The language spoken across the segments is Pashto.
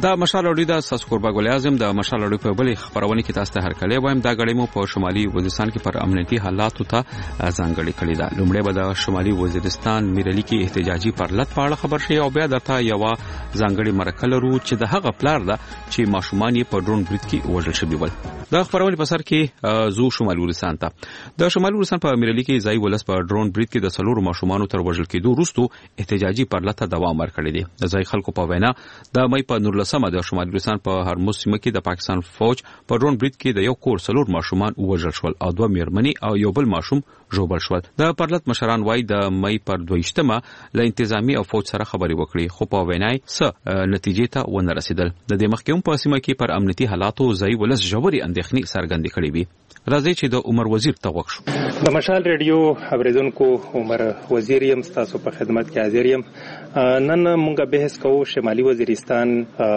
دا مشال اوري د ساسکوربا ګل اعظم د مشال اوري په بلې خبرونه کې تاسو ته هر کله وایم دا غړې مو په شمالي وزیرستان کې پر امنیتي حالاتو ته ځانګړې کړې ده. لومړی به د شمالي وزیرستان میرلی کې احتجاجي پرلط په اړه خبر شي او بیا درته یو ځانګړې مرکه لرو چې د هغه پلار ده چې ماشومان یې په ډرون برید کې وژل شوي ول. دا خبرونه په سر کې زو شمالي وزیرستان ته د شمالي وزیرستان په میرلی کې ځای ولس په ډرون برید کې د څلورو ماشومان تر وژل کېدو وروسته احتجاجي پرلط ته دوام ورکړی دی. د ځای خلکو په وینا د مې په 19 د شمالي وزیرستان په هرمز سیمه کې د پاکستان فوج په ډرون برید کې د یو کور څلور ماشومان وژل شول او دوه میرمنې او یو بل ماشوم ژوبل شول. د پرلط مشران وایي د مې پر 22مه له انتظامی او فوج سره خبرې وکړي خو په وینای څه نتیجې ته ونه رسیدل. د دې مخکې په سیمه کې پر امنیتي حالاتو ځای ولس ژورې اندېښنې څرګندې کړې وي. راځي چې د عمر وزیر ته وښو. د مشال ریډیو اوریدونکو عمر وزیر یم تاسو په خدمت کې حاضر یم. نن موږ بحث کوو شمالي وزیرستان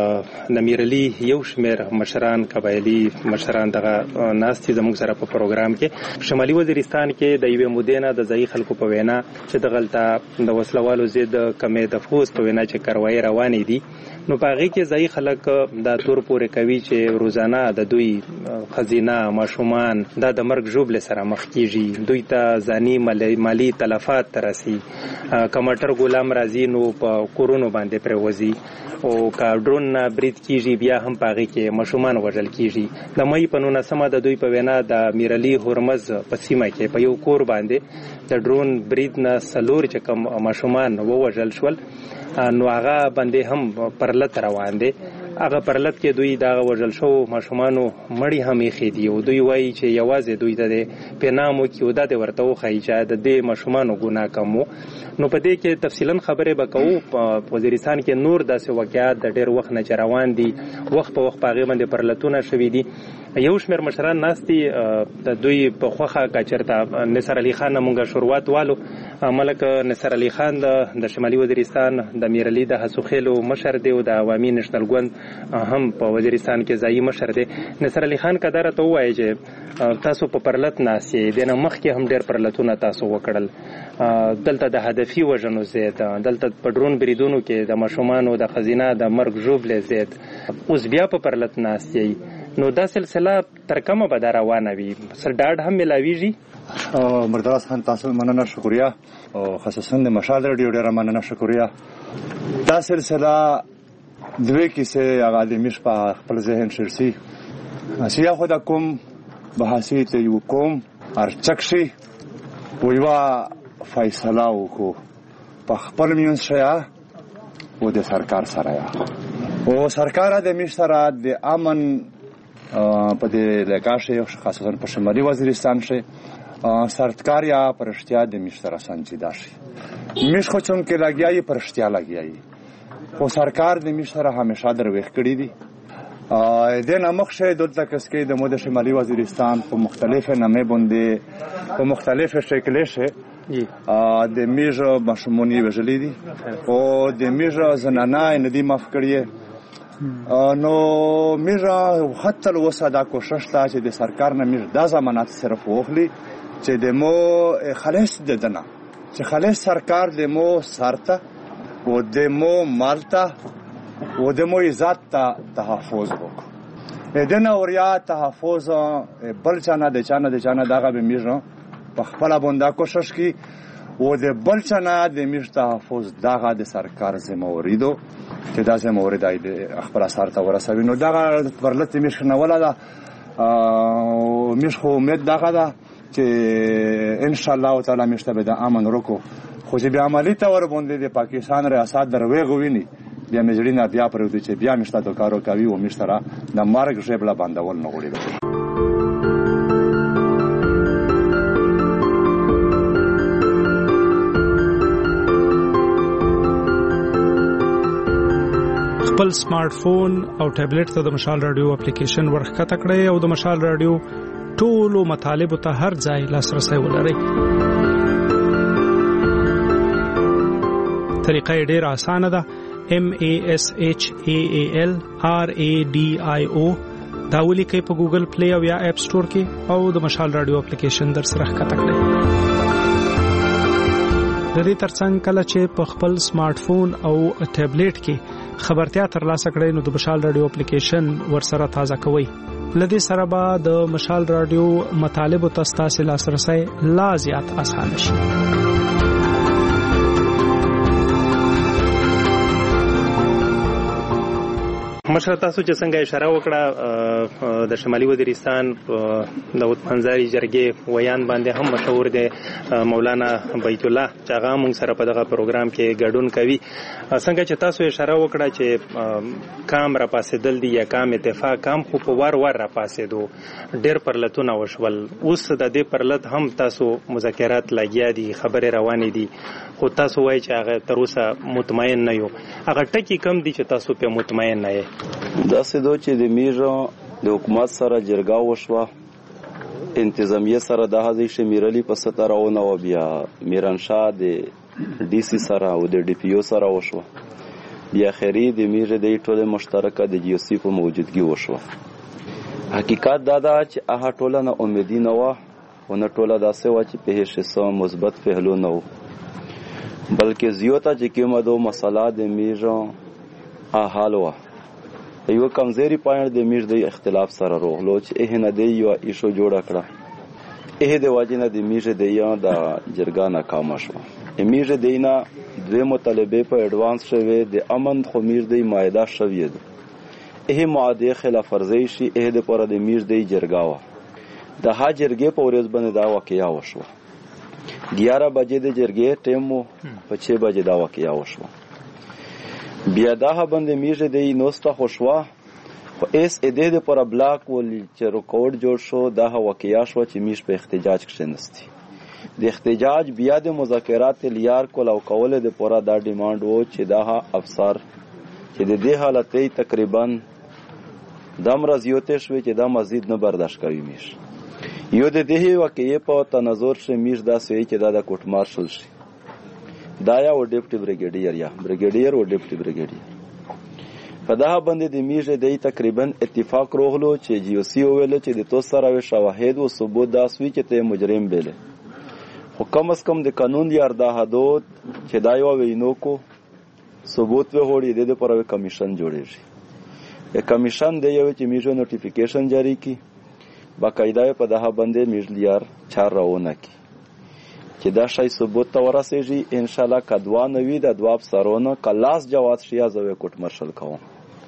د میرلی یو شمیر مشران قبایلی مشران دغه ناستي زموږ سره په پروګرام کې. شمالي وزیرستان کې د یوې مودې نه د ځای خلکو په وینا چې دغلته د وسلوالو ضد کمې د فوز په وینا چې کاروایی روانې دي نو په هغه کې ځای خلک دا تور پورې کوي چې روزانه د دوی خزینه ماشومان دا د مرګ ژوبل سره مخ کیږي. دوی ته ځاني مالی تلفات ترسي. کماټر غلام رازي نو په کورونو باندې پروزي او کا ډرون برید کیږي بیا هم پاږي کې ماشومان وژل کیږي. د مې په 19 د دوی په وینا د میرلی هرمز په سیمه کې په یو کور باندې د ډرون برید نه سلور چې کوم ماشومان وژل شول نو هغه باندې هم پرلط روان دي. هغه پرلط کې دوی دا وژل شو ماشومانو مړی هم یې خېدي او دوی وایي چې یوازې دوی ته پنامو کې ودا د ورته وخی چې د دې ماشومانو ګناه کمو. نو په دې کې تفصیلا خبرې وکړو. په وزیرستان کې نور داسې واقعات د ډېر وخت نه روان دي. وخت په وخت پاغي باندې پرلطونه شوي دي. یو شمیر مشران ناستي د دوی په خوخه کچرته نصر علي خان مونږه شروعات والو. ملک نصر علي خان د شمالي وزیرستان د میرلی د حسوخیلو مشر دی او د عوامي نشنل ګوند هم په وزیرستان کې ځایي مشر دی. نصر علي خان کدار ته وایي چې تاسو په پرلط ناسي دنه مخ کې هم ډېر پرلطونه تاسو وکړل. دلته د هدفي وژنو زید دلته په ډرون بریدونو کې د ماشومانو د خزینه د مرګ ژوبل زید اوس بیا په پرلط ناسي نو دا سلسله تر کومه به روانه وي سر ډاډ هم ملاويږي. مرداس خان تاسو مننه شکریا او خصوصا د مشال ریډیو ډیره مننه شکریا. دا سلسله دوی کیسه هغه د مش په خپل ذهن شرسي اسیا خو د کوم بحثیت یو کوم ارچکشي ویوا فیصله وکړو په خپل میون شیا او د سرکار سره او سرکار د مش سره د امن په دې لکاشه خاصه په شمالي وزیرستان شي سرکاریا پرشتیا د مش سره سنجیدا شي. مش خو چون کې لګیایي پرشتیا لګیایي خو سرکار د مش سره همیشه درويخ کړی دي. د نمخشه دلته کسکې د مود شمالي وزیرستان په مختلفه نامې باندې په مختلفه شکل شه د میجو مشمونی وجلی دي او د میجو زنانه ندی مف کړی نو میجا حتی وسه دا کوشش تا چې د سرکار نه میج د ضمانت صرف وخلی چې د مو خلاص ددنه چې خلاص سرکار د مو سرته او د مو مالته او د مو عزت ته تحفظ وکړي. دنه اوریا تحفظ بل چانه د چانه دغه به میجو په خپل باندې کوشش کی او د بل چانه د میج تحفظ دغه د سرکار ذمہواری دو چې دا ذمہواری د خپل اثر ته ورسوي. نو دغه پرلط میش نه ولا دا میش خو امید دغه دا چې ان شاء الله تعالی میشته به د امن ورکو خو چې به عملی تور باندې د پاکستان ریاست دروي غویني بیا مجړی نه بیا پرې چې بیا میشته د کارو کوي او میشتره د مارګ ژبله باندول نه غوړي. خپل سمارټ فون او ټابلیټ ته د مشال رادیو اپلیکیشن ورخکته کړئ او د مشال رادیو ټولو مطالب ته هر ځای لاسرسي ولرئ. طریقه ډېره اسانه ده. MASHAAL RADIO دا ولیکئ په ګوګل پلی او یا اپ سٹور کې او د مشال رادیو اپلیکیشن در سره ښکته کړئ. د دې ترڅنګ کله چې په خپل سمارټ فون او ټابلیټ کې خبرتیا ترلاسه کړئ نو د مشال رادیو اپلیکیشن ورسره تازه کوئ. لدې سره به د مشال رادیو مطالب او تاسو لاسرسي لا زیات آسان شي. مشر تاسو چې څنګه اشاره وکړه د شمالي وزیرستان داود پنځاري جرګې ویان باندې هم مشهور دی مولانا بیت الله چې هغه موږ سره په دغه پروګرام کې ګډون کوي. څنګه چې تاسو اشاره وکړه چې کام را پاسېدل دي یا کام اتفاق کام خو په وار را پاسېدو ډېر پرلتونه وشول. اوس د دې پرلت هم تاسو مذاکرات لګیا دي خبرې روانې دي خو تاسو وایي چې هغه تر اوسه مطمئن نه یو. هغه ټکي کم دي چې تاسو په مطمئن نه یې؟ داسې دو چې د میرو د حکومت سره جرګه وشوه انتظامیه سره د هغې شمیرلي په 17 او بیا میرانشاه د ډي سي سره او د ډي پی او سره وشوه بیا خیری د میرې د ټوله مشترکه د جی او سی په موجودګي وشوه. حقیقت دا ده چې هغه ټوله نه امیدي نه وه او نه ټوله داسې وه چې په هیڅ مثبت پهلو نه و بلکې زیاته چې کومه دو مسله د میرو حال وه یو کمزوري پوینټ د میر د اختلاف سره روغلو چې نه دی یو ایشو جوړ کړه د واجب نه د میر د یا د جرګه ناکام شو. میر د نه دوه مطالبه په اډوانس شوه د امن خو میر د مائده شوی دی معاهده خلاف ورزي شي د پر د میر د جرګه وا د ها جرګه په ورځ باندې دا واقعیا وشو 11 بجې د جرګې ټیم په 6 بجې دا واقعیا وشو. بیا دا باندې میږي د نوسته خوشوا خو اس اده د پر بلاک ول چې ریکارډ جوړ شو دا واقعیا شو چې میش په احتجاج کې نستی د احتجاج بیا د مذاکرات لیار کول او کول د پورا دا ډیماند وو چې دا افسر چې د دې حالت تقریبا دم رضیوته شو چې دا مزید نه برداشت کوي میش یو د دې واقعي په تناظر شه میش دا سوي چې دا د کوټ مارشل شي دا یا او ډیپټي بریګیډیر یا بریګیډیر او ډیپټي بریګیډیر په دا باندې د میږي د تقریبا اتفاق روغلو چې جی او سی ویل چې د تو سره شواهد او ثبوت دا سوي چې ته مجرم بیل خو کم از کم د قانون یار دا حدود چې دا یو وینو کو ثبوت به وړي د پر کمیشن جوړیږي کمیشن د یو چې میږي نوټیفیکیشن جاری کی باقاعده په دا باندې میږلیار 4 راونه کی چې دا شای ثبوت ته ورسېږي ان شاء الله کدوا نوی د دواب سرونه کلاس جواز شیا زوی کوټ مرشل کوم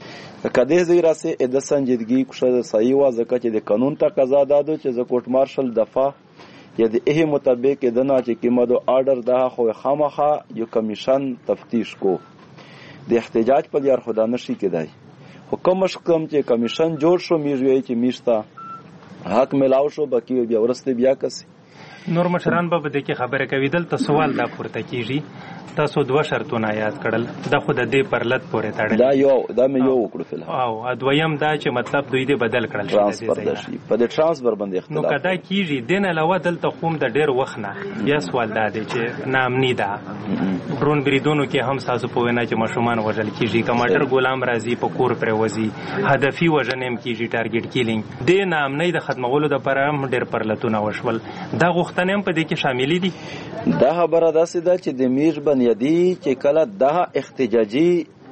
کدی زیرا سه د سنجیدګي کوشه صحیح وا ځکه چې د قانون تقاضا دادو چې ز کوټ مرشل دفعه یا د مطابق د نه چې کیمدو آرډر دا خو خامخه یو کمیشن تفتیش کو د احتجاج په لار خدا نشي کېدای حکم مشکم چې کمیشن جوړ شو میږي چې میشتا حق ملاو شو باقي بیا ورسته بیا کسي نور مشران به د کې خبره کوي دلته سوال دا پورته کیږي تاسو دوه شرطونه یاد کړل دا خو د دې پرلت پورې تړل دا مې یو وکړو فل او دویم دا چې مطلب دوی دې بدل کړل ترانسفر دشي په دې ترانسفر باندې اختلاف نو کدا کیږي دین علاوه دلته قوم د ډېر وخت نه بیا سوال دا دی چې نامنی دا ډرون بریدونو کې هم تاسو په وینا چې مشومان وژل کیږي کماډر غلام رازي په کور پر وځي هدفي وژنم کیږي ټارګټ کیلینګ دې نامنی د ختمولو د پر هم ډېر پرلتونه وشول دا غوښتنې هم په دې کې شامل دي. دا خبره داسې ده چې د میر بنیادی چې کله دا احتجاجي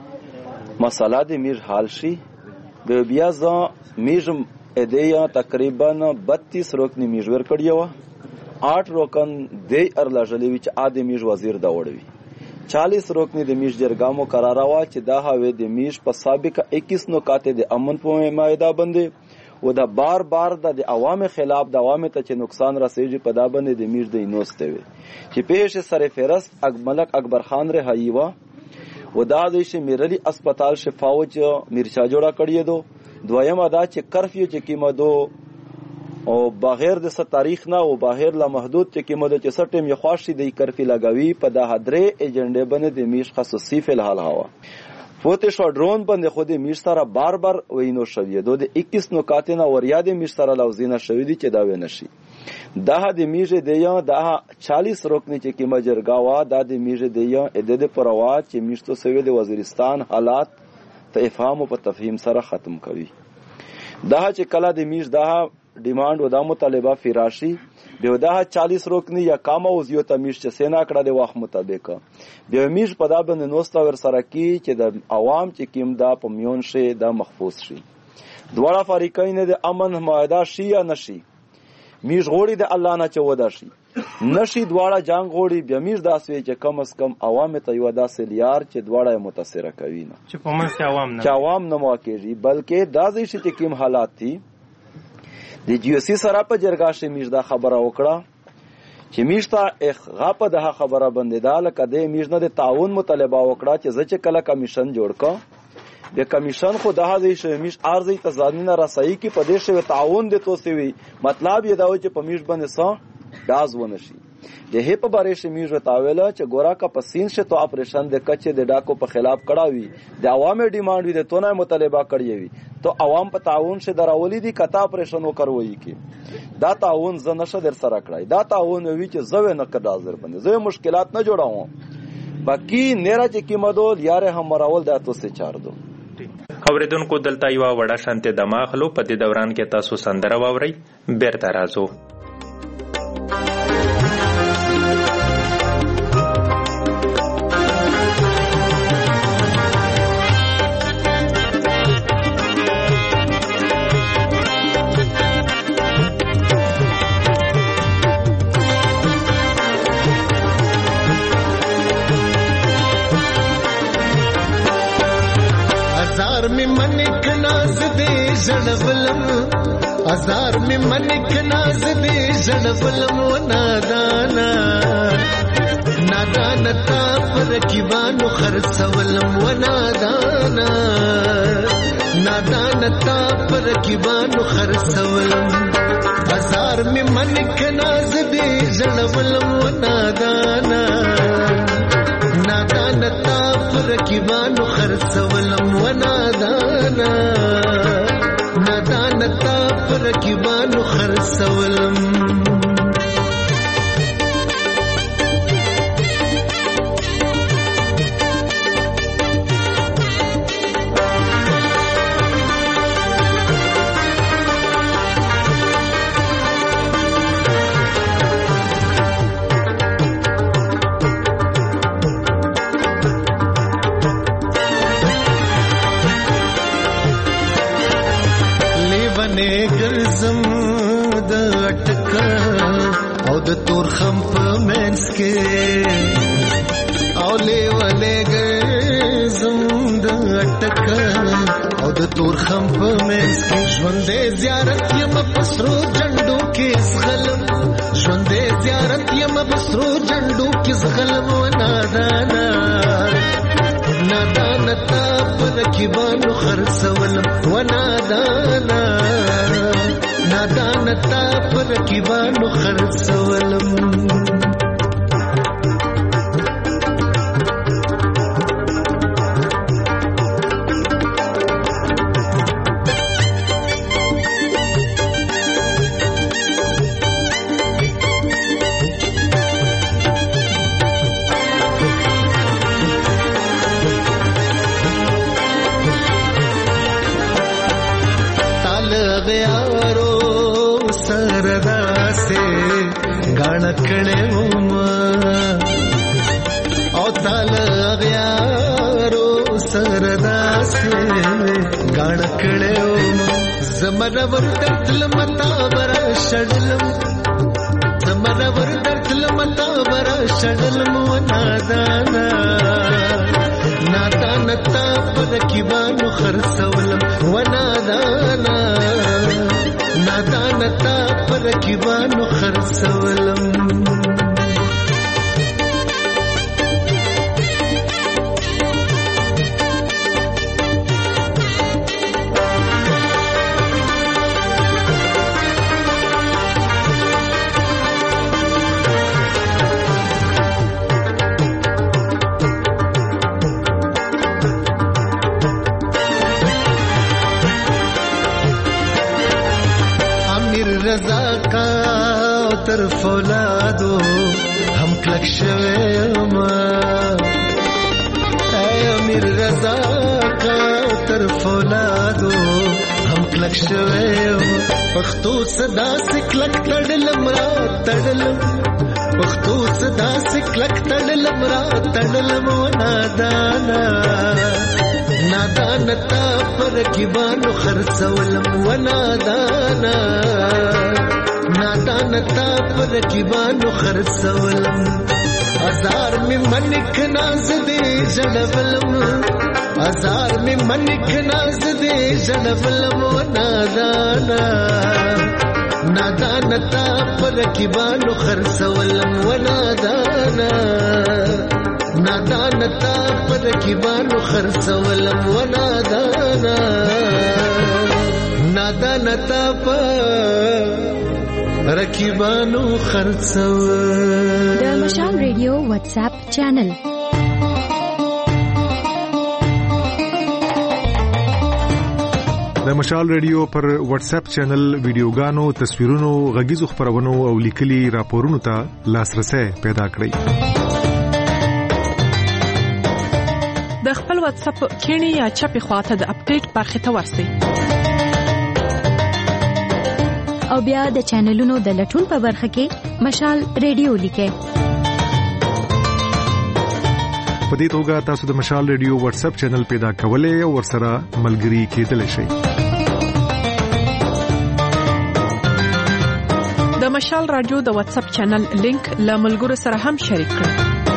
مسله د میر حل شي به بیا ځا میر ادیا تقریبا 32 رکن میر ور کړیو 8 رکن د ارلاجلی چې ادمیر وزیر دا وړوي 40 رکن د میر جرګامو قرار وا چې دا هوی د میر په سابقه 21 نکات د امن په مایده باندې و دا بار د عوام خلاف د عوام ته چې نقصان رسیږي په دا باندې د میر د نوسته وي چې پیش سره فرست ملک اکبر خان رهایی وا و دا د شمیرلی اسپیټال شفاوج میرچا جوړا کړی دو دویم ادا چې کرفیو چې کیمه دو او بغیر د تاریخ نه او بغیر لا محدود چې کیمه دو چې سټیم یو خواشي د کرفی لګاوی په دا حدره ایجنډه باندې د میش خصوصي فلحال هوا فوت شو ډرون باندې خو د میر سره بار وینو شوی دو د 21 نکات نه وریا د میر سره لوزینه شوی دي چې دا ونشي دا د میژه دی یا دا 40 رکن چې کیمه جرګا وا دا د میژه دی یا د پروا چې میشتو سوی د وزیرستان حالات ته افهام او په تفهیم سره ختم کوي دا چې کله د میژ دا demand و دا مطالبه فراشي به دا 40 رکنی یا کام او زیو تمیش چې سینا کړه د وخت مطابق به میش په دا باندې نوستا ور سره کی چې د عوام چې کیم دا په میون شي دا محفوظ شي دواړه فریقین د امن معاهده شي یا نشي میش غوړي د الله نه چودا شي نشي دواړه جنگ غوړي بیا میش داسوي چې کم از کم عوام ته یو داسې لیار چې دواړه متاثر کوي نه چې په منځ کې عوام نه مواکېږي بلکې داسې شي چې کیم حالات دي د جیوسی سره په جرګه شي میش دا خبره وکړه چې میش ته غاپه ده خبره بندیداله کده میش نه د تعاون مطالبه وکړه چې ځکه کله کمیشن جوړ کا د کمیشن خو د هغه شمیش ارزي تزامین رسایي کې پدې شوی تعاون د توسي وي مطلب یې دا و چې پمیش باندې سا داز ونشي د هپ بارے شمیش وتاویلا چې ګورا کا پسین شه تو اپریشن د کچې د ډاکو په خلاف کړاوي د عوامي ډیماند وي د تونه مطالبه کړی وي تو عوام په تعاون شه دراولي دي کتا اپریشن وکړوي کې دا تعاون ز نشه در سره کړای دا تعاون وی چې زوی نه کړه حاضر باندې زوی مشکلات نه جوړاو باقی نیرا چې کیمدو یاره هم راول د تاسو سے چار دو اوریدونکو دلته یو وړه شانته دماغلو په دې دوران کې تاسو سندره واورئ بیرته راځو ازار می منک ناز دې زړولم و نادانا نادانا تا پر کیوانو خرڅولم و نادانا نادانا تا پر کیوانو خرڅولم ازار می منک ناز دې زړولم و نادانا نادانا تا پر کیوانو خرڅولم و نادانا نادانتا پر کیبانو خرڅولم د تور خم په منس کې او لیواله ګرځم د اٹک او د تور خم په منس کې ژوندې زیارت یم پسرو جنډو کې زغلم ژوندې زیارت یم پسرو جنډو کې زغلم و نادانا نادانا تا پر کیبانو خرڅولم و نادانا نادانا تا پر کیبانو خرڅولم کړه او تعالی غیارو سردا سے غاڼ کړه زمره ور درتل متا برا شړلم زمره ور درتل متا برا شړلم و نادانا نادانا تا پر کیوانو خرڅولم و نادانا نادانا تا پر کیوانو خرڅولم طرف اولادو هم کلک شویم اے امیر رضا کا فخر فولادو هم کلک شویو پښتو صدا سکلک تړلم را تړلم پښتو صدا سکلک تړلم را تړلم نادانا نادانا تا پر کیبانو خرڅولم و نادانا نادانا تا پر کیبانو خرڅولم هزار می منک ناز دې جړولم هزار می منک ناز دې جړولم نادانا نادانا تا پر کیبانو خرڅولم و نادانا نادانا تا پر کیبانو خرڅولم و نادانا نادانا تا پر کیبانو خرڅولم. د مشال ریډیو واتس اپ چینل د مشال ریډیو پر واتس اپ چینل ویډیوګانو، تصویرونو، غږیزو خبرونو او لیکلي راپورونو ته لاسرسي پیدا کړئ. د خپل واتس اپ کینی یا چپی خواته د اپډیټ برخه ته ورسئ او بیا د چینلونو د لټون په برخه کې مشال ریډیو لیکئ. په دې توګه تاسو د مشال ریډیو واتس اپ چینل پیدا کولای او ورسره ملګري کېدلی شئ. د مشال رادیو د واتس اپ چینل لینک له ملګرو سره هم شریک کړئ.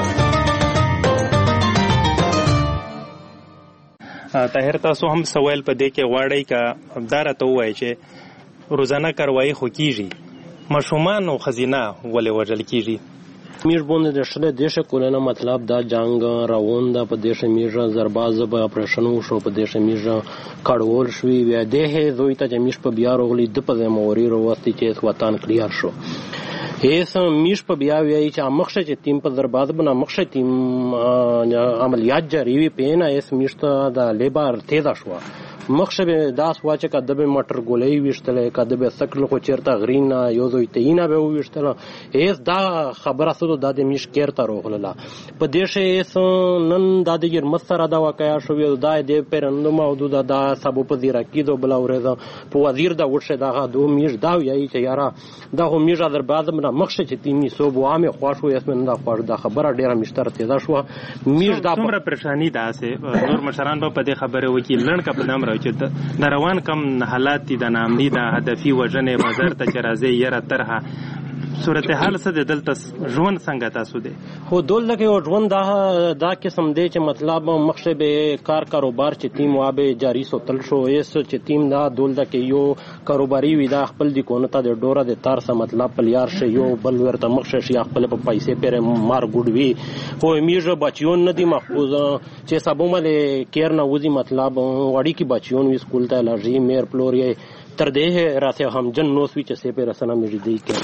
طاهر تاسو هم سوال په دې کې غواړئ کا دارته وایي چې روزانه کاروایی خو کیږي مشومان او خزینه ولې وژل کیږي میر بوند د شله دیشه کولنه مطلب دا جنگ روان ده په دیشه میژه زرباز به اپریشن وشو په دیشه میژه کډول شوی بیا ده زوی ته جمیش په بیا روغلی د په موري وروستي چې وطن کلیار شو هیڅ میش په بیا وی چې مخشه چې تیم په زرباز بنا مخشه تیم عملیات جاری وی پینه اس میشته د لیبر تیزا شو مخشه داس واچه کده به مټر ګولې وشتله کده به سکل خو چیرته غرینا یو زوی تینا به وشتله هیڅ دا خبره سره د میش کېرته روغله په دیشه هیڅ نن د دې مسره دا واقعیا شو دا د پرندو موجود دا سبب په زیرا کېدو بل اورزه په وزیر دا وشه دا دو میش دا یی چې یاره دا هم میش در بعد من مخشه چې تیمی سو بو عامه خوښ وې اسمن دا خوښ دا خبره ډیره مشتره تیزا شو میش دا څومره پریشانی ده سه نور مشران په دې خبره وکي لړ کا په نام چې د روان کم حالات دي د نامني د هدفي وجنه بازار ته چرازي یره طرحه صورتحال څه د دلته ژوند څنګه تاسو دي خو دولته کې ژوند دا قسم دی چې مطلب مخشه به کاروبار چې تیم وابه جاری سوتل شو ایس چې تیم دا دولته کې یو کاروباري وی دا خپل دی کونه ته د ډوره د تار سره مطلب پلیار شي یو بل ورته مخشه شي خپل په پیسې پر مار ګډوي خو میژه بچیون نه دی محفوظ چې سبو مله کیر نه وځي مطلب وړي کې بچیون وی سکول ته لږی میر پلوري تر دې راته هم جن نو سوي چې سه په رسنه مې دی کې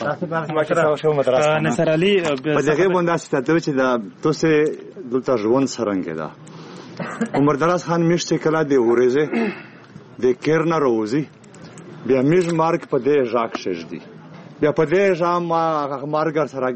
نصر علي په دغه باندې ستاسو چې دا تاسو دلته ژوند سرنګ ده عمر دراز خان میشته کلا دی ورزه د کیرنا روزي بیا میش مارک په دې ژاک شش دی بیا په دې ژام مارګر سره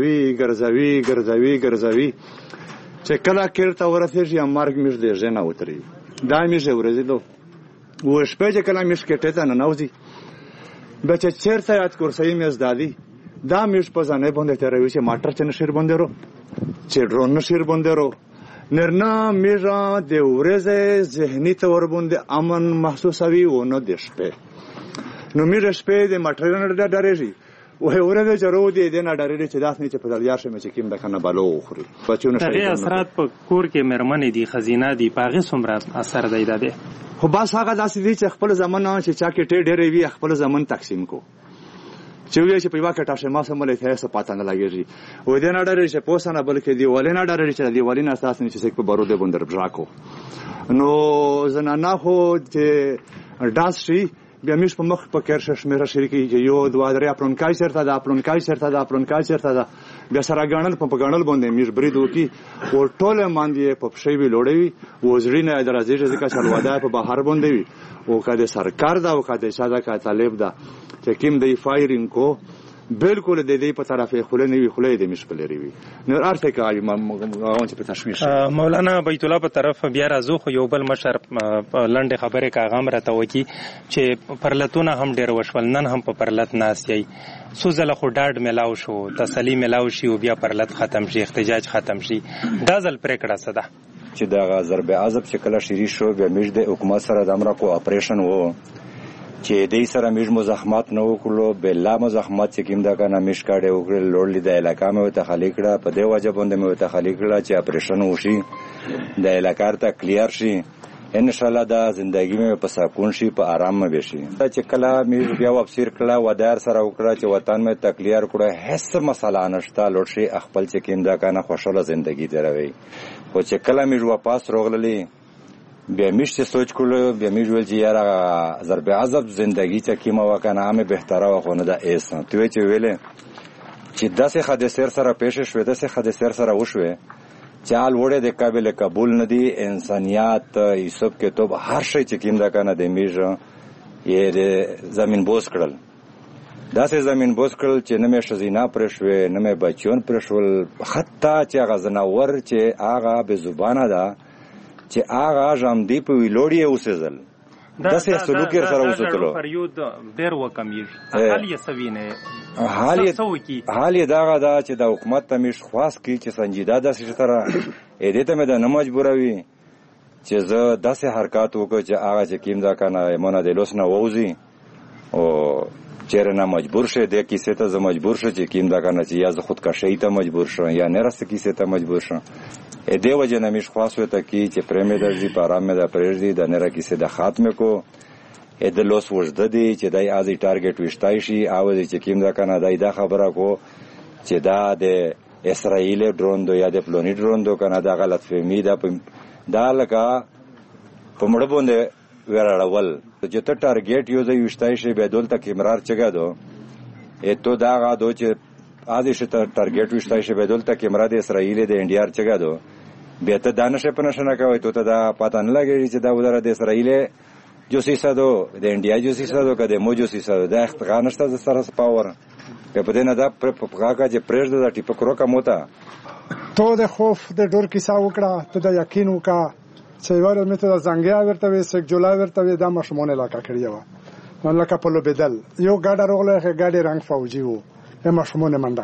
ګرځوي چې کلا کیرته ورسېږي مارګ میش دې ژنه وتري دا میش ورزه دو و شپه چې کله میش کېټه ته نه نوځي بچ چیرته یاد کورسې مې زدادي دا میش په ځانې باندې تروي چې ماټر چې نشیر باندې رو چې ډرون نشیر باندې رو نرنا میژه د ورځې ذهني تور باندې امن محسوسوي و نه د شپه نو میژه شپه د ماټر نه ډارېږي وه ورته چرو دې نه ډارېږي چې داس نه چې په دلیار شمه چې کیم د کنه بالو خوري بچونه شي اثرات په کور کې مرمنې دي خزینه دي پاغه سمره اثر دی ده خو بس هغه داسې دي چې خپل زمانه چې چا کې ډېرې وي خپل زمون تقسیم کو چې وی چې په واکه تاسو ما سم له تاسو پاتہ نه لګیږي و دې نه ډېرې چې پوسانه بلکې دی ولې نه ډېرې چې دی ولې نه اساس نه چې په بارود بندر بژاکو نو زنانه خو چې داس شي بیا میش په مخ په کرشه شمیره شریکي یو دوه درې اپلونکای چرته دا بیا سره غاڼل په غاڼل باندې میش بریدو کی او ټوله باندې په شی وی لوړوي وزرینه درازي ځکه چلواده په بهر باندې وي او کده سرکار دا او کده شاده کا طالب دا چې کیم دی فایرینګ کو بالکل د دې په طرف خله نه وي خله د مش په لري وي نو ارته کوي ما چې په تشویش مولانا بیت الله په طرف بیا راځو خو یو بل مشر لنډه خبره کاغام راته وکی چې پرلتونه هم ډیر وشول نن هم په پرلت ناس یي سوزله خو ډاډ ملاو شو تسلی ملاو شي او بیا پرلت ختم شي احتجاج ختم شي دا ځل پریکړه صدا چې دا ضرب عذاب چې کله شری شو بیا مش د حکومت سره د امر کو اپریشن وو چې دې سره مش مزاحمت نه وکړو بلا مزاحمت چې کیم دا کنه مش کاډه وکړل لوړلې د علاقې مې ته خالی کړه په دې وجه باندې مې ته خالی کړه چې اپریشن وشي د علاقې ته کلیر شي ان شاء الله دا ژوندۍ مې په سکون شي په آرام مې بشي چې کله مې بیا وبصیر کړه ودار سره وکړه چې وطن مې تکلیر کړه هیڅ مسله نشته لوړ شي خپل چې کیم دا کنه خوشاله ژوندۍ تیروي خو چې کله مې واپس روغللی بیا میشته سوچ کولو بیا میجول چې یاره ضرب عذاب زندگی ته کیما وکنه همه بهتره وخونه ده ایسن توی چې ویله چې داسې حادثه سره پیښ شوه داسې حادثه سره وشوه چې حال وړه د قابل قبول ندي انسانيت یوسف کې تو هر شي چې کیم دا کنه د میجه یې زمين بوس کړل داسې زمين بوس کړل چې نه مې شزینا پر شوه نه مې بچون پر شول حتی چې غزناور چې هغه به زبانه ده چې هغه جام دی په ویلوړی اوسېزل داسې سلوک سره اوسېتلو پریود ډېر وکمیږي حال یې سوي حال یې داغه دا چې د حکومت ته مش خواص کی چې سنجیده داسې سره اې دې ته مې د نه مجبوروي چې زه داسې حرکت وکړم چې هغه چې کیم دا کنه مونږ د لوس نه ووزي او چیرې نه مجبور شه د کیسه ته زه مجبور شه چې کیم دا کنه چې یا زه خودکشي ته مجبور شم یا نه راست کیسه ته مجبور شم ا دې وجه نه مش خاص وته کی چې پرمه درځي پارام مې دا پرېږدي د نره کیسه د خاتمه کو ا دې لوس وجد دي چې دای ازي ټارګټ وشتای شي او چې کیم دا کنه دای دا خبره کو چې دا د اسرائیل ډرون دو یا د پلونی ډرون دو کنه دا غلط فهمي دا لکه په مړ باندې ورړول چې ته ټارګټ یو ځای وشتای شي به دولت کیمرار چګا دو اته دا غا دو چې آدیش ته ټارګټ وشتای شي به دولت کیمرا د اسرائیل د انډیار چګا دو به ته دانش په نشنه کوي ته دا پاتہ نه لګی چې دا ودره د اسرائیل جو سیسا دو د انډیا جو سیسا دو کده مو جو سیسا دو د اختغان نشته د سره پاور په پدې نه دا په پغاګه چې پرېږده د ټیپ کرو کا موتا ته د خوف د ډور کیسه وکړه ته د یقین وکړه چې ور مې ته زنګیا ورته وې سک جولا ورته وې دا مشمونه علاقه کړی و نو لکه په لو بدل یو ګاډه روغله ګاډي رنگ فوجي وو مشمونه منډه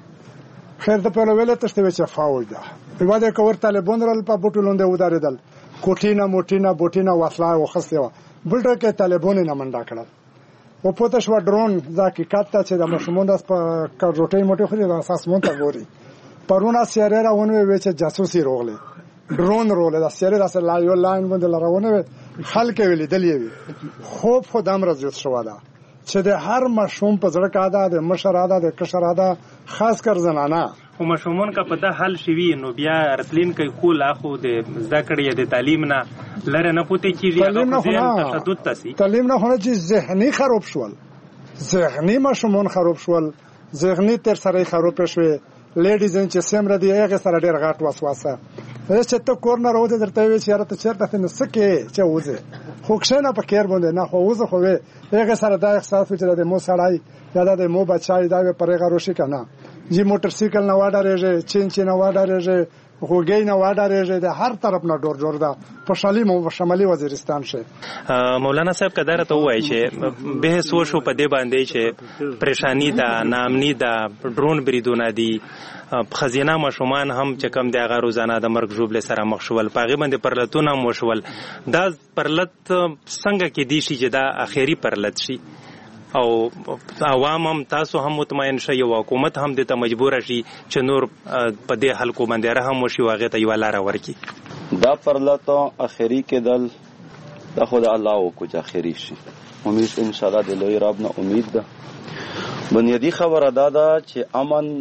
کړل خیر د په لویل تشته چې فاول ده په واده کور طالبان رل په بوټولونده ودارېدل کوټینا موټینا بوټینا وسلا او خسته بلډه کې طالبان نه منډه کړل او په تاسو ډرون ځکه کاته چې د مشمونه په روټي موټي خو د اساس مونته ګوري پرونه سیاره راونه وې چې جاسوسي روغله ډرون روله د سیاره د لا یو لاین باندې لراونه خلک ویل دلې خوب خدام رضیت شو ده چې د هر مشوم په زړه کې ده د مشراده د کشراده خاص کر زنانه او مشومون کا پته حل شوی نو بیا رتلین کوي خول اخو د ذکرې د تعلیم نه لره نه پوتې کیږي هغه تشدد تاسي تعلیم نه هونه چې ذهني خراب شول ذهني مشومون خراب شول ذهني تر سره خراب شوه لیډیزن چې سمره دی هغه سره ډیر غاټ وسواسه چې ته کورنر وځه درته وی چې راته چیرته نه سکه چې وځه خو کښنه په کېر باندې نه خو وځه خو هغه سره دا احساس چې د مو سړای یا د مو بچای دا پرېغه روشي کنه جی موټر سایکل نه واډه رېږي چین نه واډه رېږي خوګې نه واډه رېږي د هر طرف نه ډور جوړ ده په شمالي وزیرستان شه مولانا صاحب کدار ته وایي چې به سوچو په دې باندې چې پریشانی ده نامنی ده ډرون بریدونه دي خزینه مشومان هم چې کم دی هغه روزانه د مرګ ژوبل سره مخ شول پاغي باندې پرلتونه مو شول دا پرلت څنګه کې دي شي چې دا اخیری پرلت شي او عوام هم تاسو هم مطمئن شي او حکومت هم د ته مجبور شي چې نور په دې حلقو باندې رحم وشي واغې ته یو لار ورکی دا پرلت اخیری کېدل دا خدای الله او کو چې اخیری شي امید ان شاء الله د لوی رب نه امید ده بنیادی خبره ده چې امن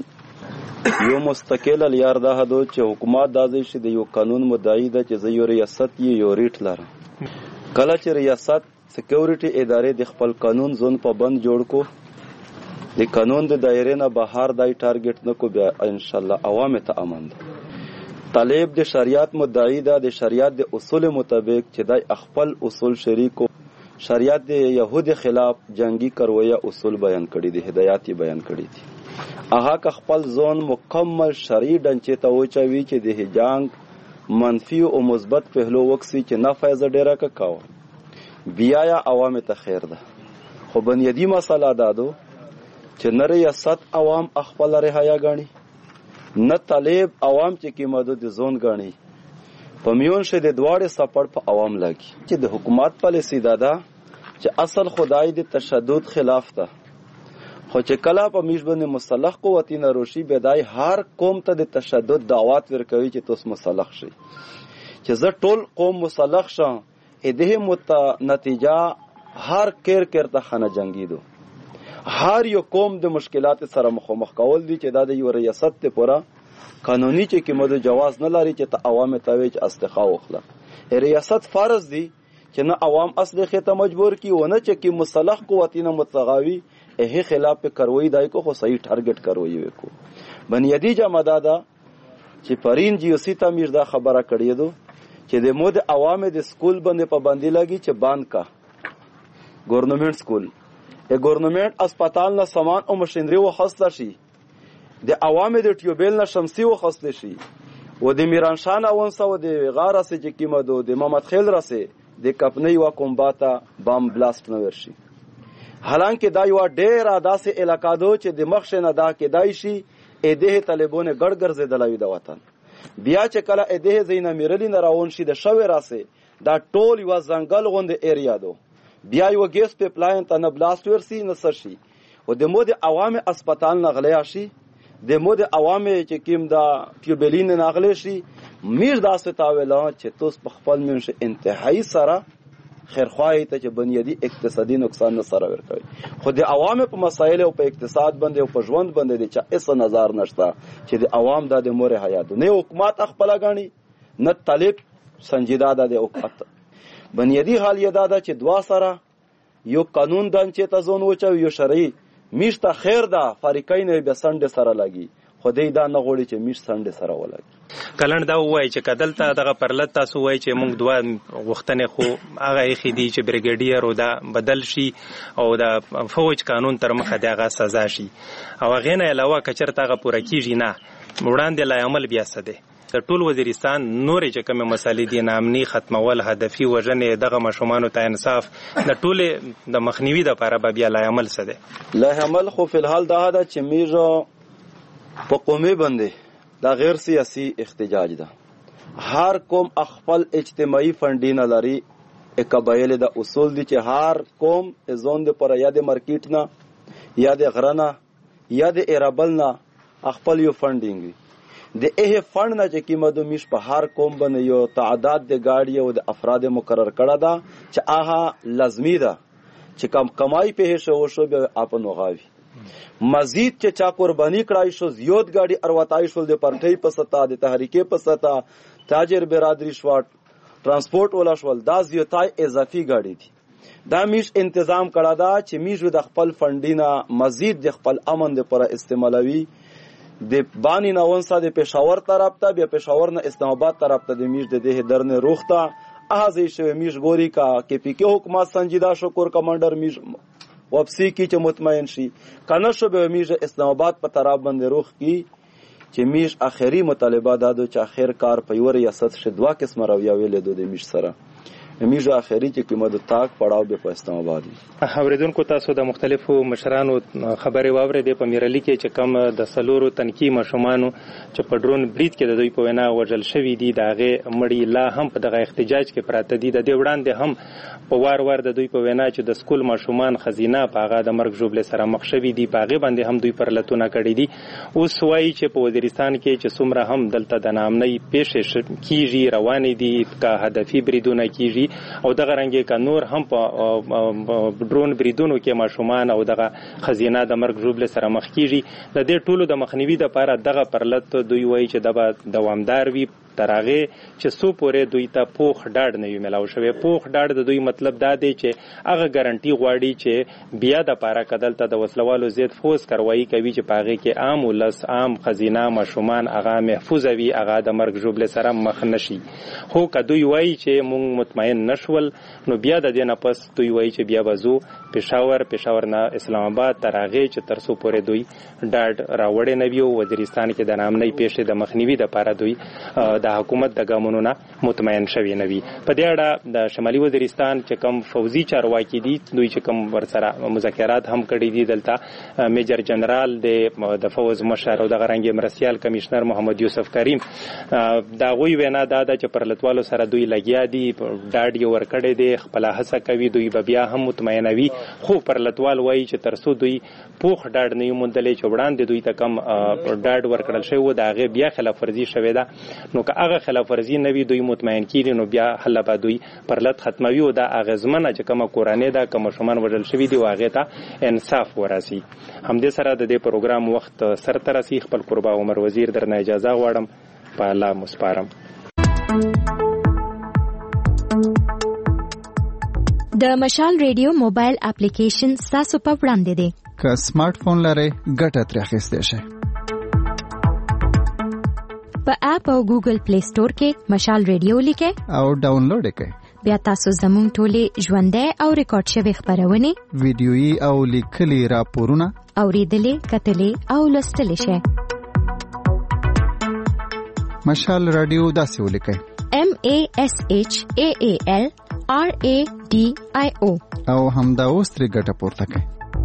یو مستقل لیار ده هدو چې حکومت دازې شي د یو قانون مدعی ده چې یو ریاست یو ریټ لري کله چې ریاست سکیورټي ادارې د خپل قانون زون پابند جوړ کو د قانون د دایره نه بهر دای ټارګټ نه کو بیا ان شاء الله عوام ته امن ده طالب د شریعت مدعی ده د شریعت د اصول مطابق چې دای خپل اصول شریکو شریعت د يهود خلاف جنگي کرویه اصول بیان کړي دي، هدایات بیان کړي دي. هغه که خپل ځون مکمل شرعي ډنچې ته وچوي چې د جنگ منفي او مثبت پهلو وکسي چې نه فایده ډیره کاوه بیا یا عوام ته خیر ده. خو بنیادی مسله دا ده چې نه ریاست عوام خپل رهایا غاڼي، نه طالب عوام چې کیمادو د زون غاڼي. په میون شه د دواړه سپړ په عوام لګي چې د حکومت پالیسی دا ده چې اصل خدای د تشدد خلاف ده. خو چې کله په میش باندې مسلح قوتونه روشي بدای هر قوم ته د تشدد دعوت ورکوي چې تاسو مسلح شي، چې زه ټول قوم مسلح شم اده نتیجه هر کیر ته خانه جنگی دو. هر یو قوم د مشکلات سره مخامخ کول دي چې دا د یو ریاست ته پورا قانوني چې کومه د جواز نه لري چې ته عوام ته وی چې استخا وخله. ریاست فرض دي چې نه عوام اصل ته مجبور کی ونه چې کی مسلح قوتینه متغاوی هغه خلاف کروي دای کو خو صحیح ټارګټ کروي وکړو. بنیادی جمع دا چې پرین جیوسی ته میر دا خبره کړی دو چې د مود عوام د سکول باندې پابندی لګي چې باند کا گورنمنٹ سکول گورنمنٹ اسپیټال نه سامان او ماشینری وخصله شي، د عوام د ټیوبل نه شمسي وخصله شي، و د میرانشان اونسه و د غاره سه چې کیمه دو د محمد خیل راسه د کپنی و کومباتا بام بلاست نه ورشي. حالانکه دا یو ډیر داسې علاقہ دو چې د مخ نه دا کې دای شي اده طالبونه ګړګر زیدلوي د وطن. بیا چې کله اده زینا میرلی نه راون شي د شوي راسه دا ټول یو ځنګل غوند ایریا دو، بیا یو ګیس په پلاین ته نه بلاست ورسي نه سشي، او د مود عوام اسپیټال نه غلیا شي، د مود عوام چې کیم دا ټیوبلین نه غلې شي. میر داسې تاویلا چې توس په خپل منشه انتهایی سره خیرخواهی ته چې بنیادی اقتصادي نقصان نه سره ورکوي. خو د عوام په مسایل او په اقتصاد باندې او په ژوند باندې د چا هیڅ نظر نشته چې د عوام د مور حیات نه حکومت خپل غاڼي نه طالب سنجیده ده د حکومت. بنیادی حال یې دا ده چې دوا سره یو قانون دان چې تاسو وچو یو شرعي میشته خیر ده فریقین به سند سره لګي، خدای دا نه غوړي چې میش سند سره ولګي. کلن دا وای چې کدل ته دغه پرلط تاسو وای چې موږ دوه غوښتنې خو هغه یې خېدي چې بریګیډیر او دا بدل شي او دا فوج قانون تر مخه دغه سزا شي، او غینه علاوه کچرته هغه پوره کیږي نه وړاندې لا عمل بیا سده د ټول وزیرستان نورې چې کومه مسالې دي نامني ختمول هدفي وژنې دغه مشومان ته انصاف د ټول د مخنیوي د لپاره بیا لا عمل سده لا عمل خو فلحال دا ده چې میرو په قومي باندې دا غیر سیاسي احتجاج ده. هر قوم خپل اجتماعي فندینه لري، قبایل د اصول دي چې هر قوم زون د پر یا د مارکیټ نه یا د غرنه یا د ایرابل نه خپل یو فندینګ وي. د فند نه چې کیمه میش په هر قوم باندې یو تعداد د گاډي او د افراد مقرر کړه ده چې آها لازمی ده چې کمای په شو به اپن وغاوي. مزید چې چا قربانی کړای شو زیات گاډي ارواتای شول د پارټي په ستا د تحریکې په ستا تاجر برادری شوات ترانسپورت ولا شول دا زیاتای اضافي گاډي دي. دا میش تنظیم کړه دا چې میش د خپل فندینه مزید د خپل امن د پر استعمالوي د بانی ناونسا د پېښور طرف ته بیا پېښور نه اسلام آباد طرف ته د میش د ده درنه روخته اهازي شوی میش ګوري کا کې پی کې حکومت سنجیدا شکر کمانډر میش واپسی کی چې مطمئن شي کنه شو به میش اسلام آباد په طرف باندې روخ کی چې میش اخیری مطالبه دادو چې اخر کار په یو ریاست شه دوا قسم راویا ویل د میش سره میش اخیری چې کومه د تاک پړاو به په اسلام آباد. اوریدونکو تاسو د مختلفو مشرانو خبرې واورې د پمیرلی کې چې کم د سلورو تنکی مشمانو چې په ډرون بریډ کې د دوی په وینا وژل شوی دي داغه مړی لا هم په دغه احتجاج کې پراته دي. د دې وړاندې هم په وار د دوی په وینا چې د سکول مشمان خزینه پاغه د مرګ جوړل سره مخ شوی دي پاغه باندې هم دوی پر لتونه کړی دي. اوس وایي چې په وزیرستان کې چې څومره هم دلته د نامنۍ پیښې کیږي روانې دي کا هدفي بریدونه کیږي او دغه رنګه کا نور هم په ډرون بریدونو کې ماشومان او دغه خزینه د مرګ جوړل سره مخ کیږي. د دې ټولو د مخنیوي لپاره دغه پرلط دوی وایي چې د دوامدار وي تر هغه چې سو پورې دوی ته پوخ ډاډ نه وي ملاو شوی. پوخ ډاډ د دوی مطلب دا دی چې هغه ګارانټي غواړي چې بیا د پاره کدل ته د وسلوالو زیات فوز کاروایی کوي چې پاغه کې عام ولس عام خزینه ماشومان هغه محفوظ وي هغه د مرګ جوړل سره مخ نشي. خو کدوې وایي چې مونږ مطمئن نشول نو بیا د دې نه پس دوی وایي چې بیا وزو پېښور نه اسلام آباد تر هغه چې ترسو پورې دوی ډاډ راوړې نه وي. وزیرستان کې د نامنۍ پیښې د مخنیوي لپاره دوی د حکومت د ګامونو نه مطمئن شوي نه وي. په دې اړه د شمالي وزیرستان چې کوم فوزي چارواکي دي دوی چې کوم ورسره مذاکرات هم کړي دي دلته میجر جنرال د فوز مشر او د غرنګ مرسیال کمشنر محمد یوسف کریم دا غوي وینا دا چې پرلتوالو سره دوی لګیا دي ډاډ یې ورکړی دی خپل هڅه کوي دوی بیا هم مطمئنوي. خو پرلتوال وایي چې ترسو دوی پوخ ډاډ نه موندلې چې وړاندې دوی ته کم ډاډ ورکړل شوی و د هغې بیا خلاف ورزي شوې ده نو که هغه خلاف ورزي نه وي دوی مطمئن کیږي نو بیا حل به دوی پرلت ختموي او دا اغیزمنه چې کومه کورنۍ ده که ماشومان وژل شوي دي هغې ته انصاف ورسي. همدې سره د دې پروګرام وخت سرته رسي. خپل قربا عمر وزیر درنه اجازه غواړم په الله مسپارم. د مشال ریډیو موبایل اپلیکیشن تاسو په وړاندې دی. که سمارټ فون لرئ ګټه ترې اخیستی شئ. په اپ او ګوګل پلی سٹور کې مشال ریډیو لیکئ او ډاونلوډ یې کړئ. بیا تاسو زموږ ټولې ژوندۍ او ریکارډ شوي خپرونې ویډیويي او لیکلي راپورونه اوریدلې کتلې او لوستلې شئ. مشال رادیو داسې ولیکئ MASHAAL RADIO او همدا اوس ترې ګټه پورته کړئ.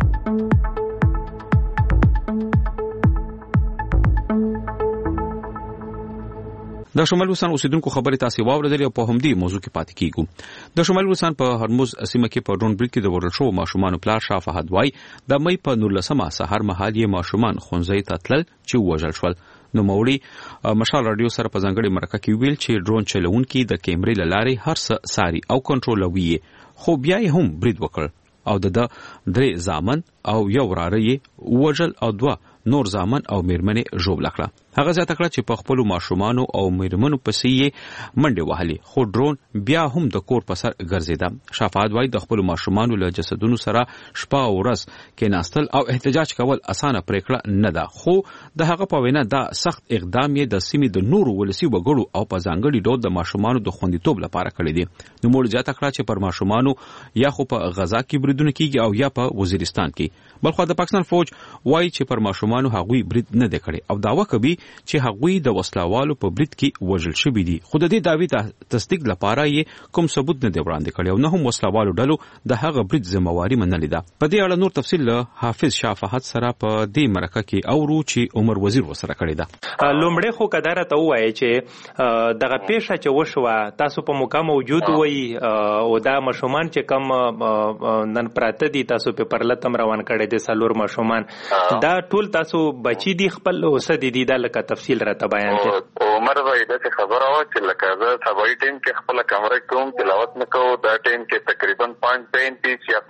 د شمال وسان اوسیدونکو خبرې تاسو واوریدلې او په همدې موضوع کې پاتې کیږو. د شمال وسان په هرمز سیمه کې په ډرون بریډ کې د ورل شو ماشومان پلار شاه فهد وای د مې په 19 سحر مهال یې ماشومان خونځي ته تلل چې وژل شول. نو موري مشال رادیو سره په ځانګړي مرکه کې ویل چې ډرون چلونکي د کیمرې لارې هر څه ساري او کنټرولوي خو بیا یې هم برید وکړ او د 3 زامن او یو وراره یې وژل او 2 نور زامن او میرمنې ژوبل کړه. هغه ځکه کړه چې په خپل ماشومان او میرمنو پسې یې منډه وهلي خو ډرون بیا هم د کور په سر ګرځیدا. شفاعت وای د خپل ماشومان له جسدونو سره شپه او ورځ کې ناستل او احتجاج کول اسانه پریکړه نه ده خو د هغه په وینا دا سخت اقدام یې د سیمې د نورو ولسی وګړو او په ځانګړي ډول د ماشومان د خوندیتوب لپاره کړی دي. نو موږ ځکه کړه چې پر ماشومان یا خو په غزا کې بریدونه کیږي او یا په وزیرستان کې. بلخو د پاکستان فوج وای چې پر ماشومان هغوی برید نه دی کړی او داوا کوي چې هغوی د وسلوالو په برید کې وژل شوي دي خو د دې داوی تصدیق لپاره یې کوم ثبوت نه دی وړاندې کړی او نه هم وسلوالو ډلو د هغه برید ذمہواری منلې ده. په دې اړه نور تفصیل له حافظ شاه فهد سره په دې مرکه کې اورو چې عمر وزیر وسره کړی ده. لومړی خو کدارته ته وایي چې دغه پیښه چې وشوه تاسو په موقع موجود وای او دا ماشومان چې کم نن پراته دي تاسو په پرلتم روان کړی دي سالور ماشومان دا ټول تاسو بچی دي خپل اوسه دي دا لکه تفصیل راته بیان کړئ. عمر بھائی دا خبره و چې لکه زه سبای ټیم کې خپل کمره کوم تلاوت نکو دا ټیم کې تقریبا 5:35 یا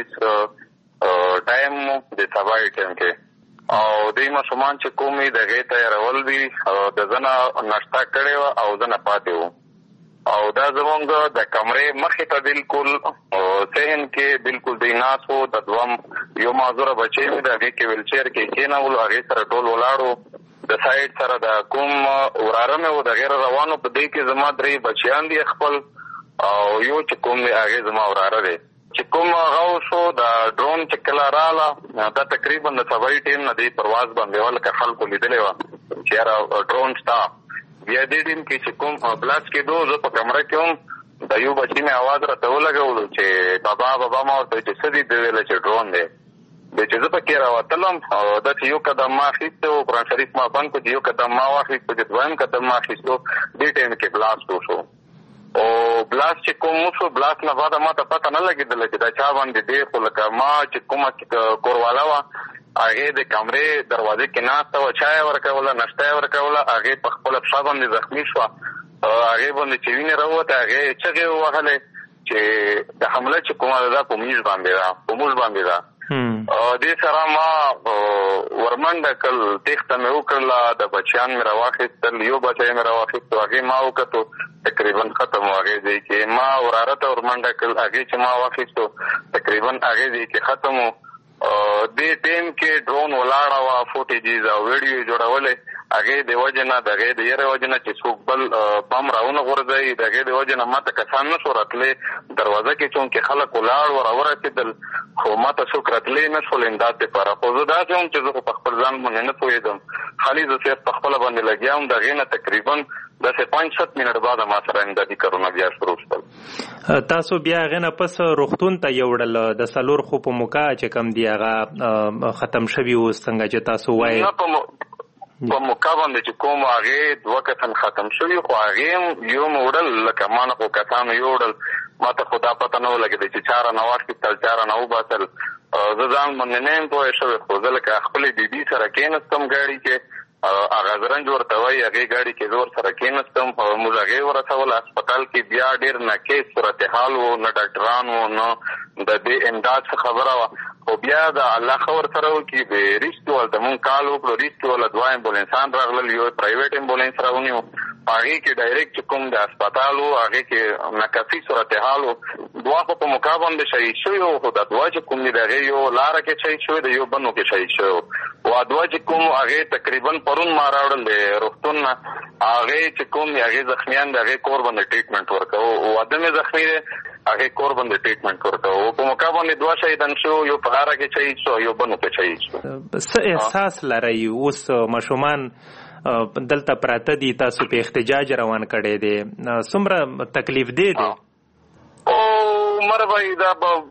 5:40 ټایم د سبای ټیم کې او د ماشومان چې کومې دغه ته راول دي د زنه ناشتا کړي او زنه پاتې وو او دا زمونږ د کمرې مخې ته بالکل سهن کې بالکل د ناس وو د دوام یو معذور بچی مې د هغې کې ویلچیر کې کېنولو هغې سره ټول ولاړو د سایډ سره د کوم وراره مې و د غیر روانو په دې کې زما 3 بچیان دي خپل او یو چې کوم دی هغې زما وراره دی چې کوم هغه شو د ډرون چې کله راله دا تقریبا د سبای ټیم نه دی پرواز باندې ولکه خلکو لیدلی وه چې یاره ډرون شته بیا دې ټیم کې چې کوم بلاس کې دو زه په کمره کې هم د یو بچي مې اواز راته ولګولو چې بابا ما ورته چې څه دي دی ویله چې ډرون دی د چې زه پکې راوتلم او داسې یو قدم ما اخیستی و قرآن شریف ما بند کړو چې یو قدم ما واخیستو چې دویم قدم ما اخیستو دې ټایم کې بلاست وشو او بلاست چې کوم وشو بلاست نه بعده ما ته پته نه لګېدله چې دا چا باندې دی خو لکه ما چې کومه کورواله وه هغې د کمرې دروازې کې ناسته وه چای یې ورکوله نشته یې ورکوله هغې په خپله پښه باندې زخمي شوه هغې باندې چې وینې راووته هغې چغې ووهلې چې د حمله چې کومه ده دا په موږ باندې ده دې سره ما ورمخ منډه کړل تېښته مې وکړله د بچیان مې راواخیستل یو بچی مې راواخیست هغې ما وکتو تقریبا ختم و هغې ځای کې ما وراره ته ور منډه کړل هغې چې ما واخیستو تقریبا هغې ځای کې ختم و دې ټیم کې ډرون ولاړه وه فوټیجز او ویډیو جوړولې هغې د وجې نه د هغې د یرې وجې نه چې څوک بل بم راونه غورځوي د هغې د وجې نه ما ته کسان نه شو راتلی دروازه کې چونکې خلک ولاړ ور ورسېدل خو ما ته څوک راتلی نه شول امداد دپاره خو زه داسې وم چې زه خو په خپل ځان باندې نه پوهېدم خالي زه صرف په خپله باندې لګیا وم د هغې نه تقریبا داسې 5-7 منټ بعد ما سره امدادي کارونه بیا شروع شول تاسو بیا هغې نه پس روغتون ته یوړل د څلور خو په موقع چې کوم دی هغه ختم شوي اوس څنګه چې تاسو وایئ په موقع باندې چې کوم هغې 2 کسان ختم شوي خو هغې یو مې وړل لکه ما نه خو کسانو یوړل ما ته خو دا پته نه ولګېده چې چا رانه واخیستل چا رانه وباسل زه ځان باندې نه یم پوه شوی خو زه لکه خپلې بیبي سره کېناستم ګاډي کې هغه زرنج ورته وایي هغې ګاډي کې زه ورسره کېناستم موږ هغې ورسول هسپتال کې بیا ډېر ناکیس صورتحال و نه ډاکټران و نه د دې امداد څه خبره وه خو بیا د الله ښه ورسره وکړي د ریسټو هلته مونږ کال وکړو ریسټو والا 2 امبولانسان راغلل یو پرایویټ امبولانس راونیو هغې کې ډایرکټ چې کوم د هسپتال و هغې کې ناکافي صورتحال و 2 خو په موقع باندې شهید شوي وو خو دا 2 چې کوم دي د هغې یو لاره کې شهید شوی د یو بنو کې شهید شوی و 2 چې کوم هغې تقریبا پرون ما راوړل د روغتون نه هغې چې کوم هغې زخمیان د هغې کور باندې ټریټمنټ ورکوو واده مې زخمي دی هغې کور باندې ټریټمنټ ورکوو په موقع باندې 2 شهیدان شو یو په غاره کې شهید شو یو بنو کې شهید شو څه احساس لرئ اوس ماشومان دلته پراته دي تاسو په احتجاج روان کړی دی څومره تکلیف دی عمر بھائی دا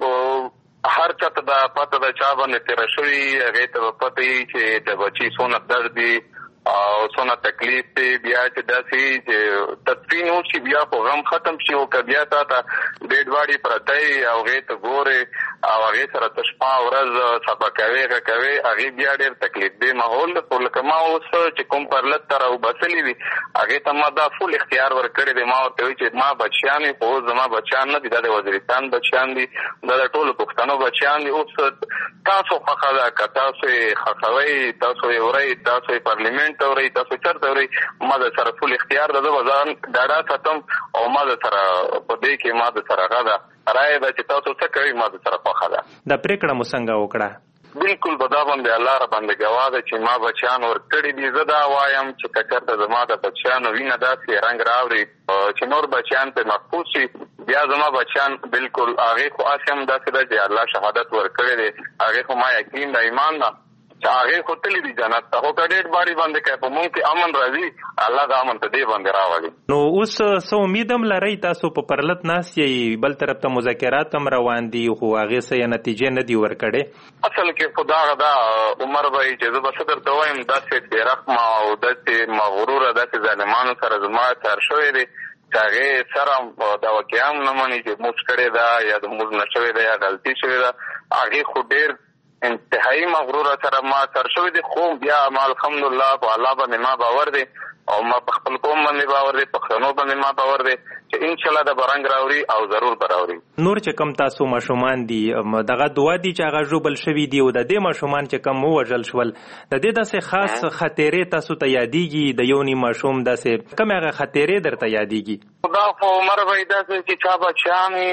هر چا ته دا پته ده چا باندې تېره شوي هغې ته به پته وي چې د بچي څونه درد دي او څونه تکلیف دی بیا چې داسې چې تدفین وشي بیا خو غم ختم شي او که بیا تا ته ډېډ باډي پرته وي او هغې ته ګورې او هغې سره ته شپه ورځ سبا کوې هغه کوې هغې بیا ډېر تکلیف دی ماحول ده خو لکه ما اوس چې کوم پرلت ته راوبسلي دي هغې ته ما دا فول اختیار ورکړی دی ما ورته وایي چې ما بچیان وي خو اوس زما بچیان نه دي دا د وزیرستان بچیان دي دا د ټولو پښتنو بچیان دي اوس تاسو خوښه ده که تاسو یې خوښوئ تاسو یې اورئ تاسو یې پارلیمنټ ته ورئ تاسو چېرته ورئ ما د سره فول اختیار ده زه به ځان ډاډه ساتم او ما د سره په دې کې ما د سره هغه ده رایه ده چې تاسو څه کوئ ما د سره خوښه ده دا پرېکړه مو څنګه وکړه بالکل به دا باندې الله را باندې ګواه ده چې ما بچیان ورکړي دي زه دا وایم چې که چېرته زما د بچیانو وینه داسې رنګ راوړي چې نور بچیان پرې محفوظ شي بیا زما بچیان بالکل هغې خو هسې هم داسې ده چې الله شهادت ورکړی دی هغې خو ما یقین ده ایمان ده چې هغې خو تللي دي جنت ته خو که ډېر باړي باندې که په مونږ کې امن راځي الله د امن ته دې باندې راولي نو اوس څه امید هم لرئ تاسو په پرلت ناست یئ بل طرف ته مذاکرات هم روان دي خو هغې څه یې نتیجې نه دي ورکړې اصل کې خو دغه دا عمر بھائی چې زه به څه درته وایم داسې بېرحمه او داسې مغروره داسې ظالمانو سره زما تار شوی دی چې هغې سره دا واقعه هم نه مني چې موږ کړې ده یا د موږ نه شوې ده یا غلطي شوې ده هغې خو ډېر انتهایی مغروره سره ما سر شوی دی خو بیا ما الحمدلله په الله باندې ما باور دی او ما په خپل قوم باندې باور دی پښتنو باندې ما باور دی چې انشاءالله د برنګ راوړي او ضرور به راوړي نور چې کم تاسو ماشومان دي دغه دعا دي چې هغه ژوبل شوي دي او د دې ماشومان چې کم ووژل شول د دې داسې خاص خاطرې تاسو ته یادېږي د یو نیم ماشوم داسې کومې هغه خاطرې درته یادېږي دا خو عمر بھائی داسې چې چا بچیان وي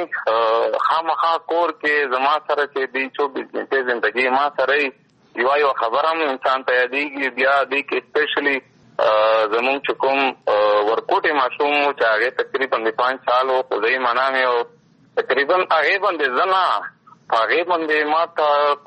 خامخا کور کې زما سره چې دی 24 غنټې زندګي ما سره یو خبره هم انسان ته یادېږي بیا دی کې اسپیشلی زمونږ چې کوم ورکوټې ماشوم و چې هغې تقریبا د 5 سال و خو زه یې منام او تقریبا هغې باندې زه نه په هغې باندې ما ته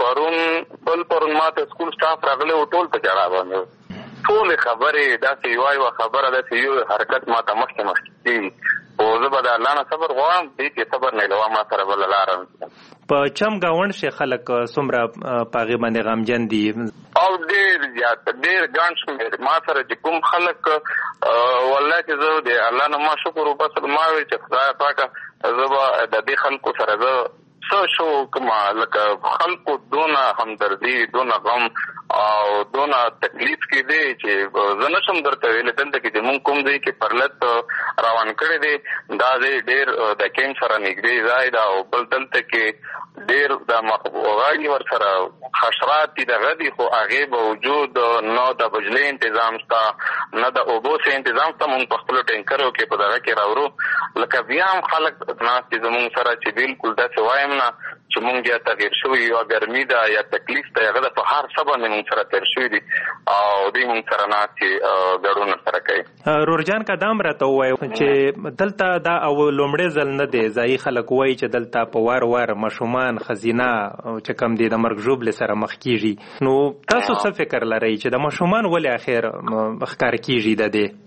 پرون ما ته سکول سټاف راغلی و ټول په ژړا باندې ټولې خبرې داسې یوه خبره داسې یو حرکت ما ته مخکې کېږي خو زه به د الله نه صبر غواړم دې کې صبر نه علاوه ما سره بله لاره نشته په چم ګاونډ شي خلک څومره په هغې باندې غمجن دي او ډېر زیات ډېر ګڼ شمېر ما سره چې کوم خلک والله چې زه د الله نه ما شکر وباسم ما ویل چې خدای پاکه زه به د دې خلکو سره زه څه شو کومه لکه خلکو دونه همدردي دونه غم او دونه تکلیف کې دی چې زه نشم درته ویلی دلته کې چې مونږ کوم ځای کې پرلت روان کړی دی دا ځای ډېر د کیمپ سره نږدې ځای ده او بل دلته کې ډېر د غاړي ورسره حشرات دي دغه دي خو هغې باوجود نه د بجلۍ انتظام شته نه د اوبو سه انتظام شته. مونږ په خپلو ټینکرو کې په دغه کې راوړو لکه بیا هم خلک ناست دي زمونږ سره چې بالکل داسې وایم نه چې مونږ یا تغیر شوي یا ګرمي ده یا تکلیف ده هغه د په هر څه باندې مونږ سره تېر شوي دي او دوی مونږ سره ناست دي ګډون سره کوي. رورجان که دا هم راته ووایو چې دلته دا او لومړی ځل نه دی ځایي خلک وایي چې دلته په وار وار ماشومان ښځینه چې کوم دي د مرګ ژوبلې سره مخ کېږي نو تاسو څه فکر لرئ چې د ماشومان ولې اخر ښکار کېږي د دې؟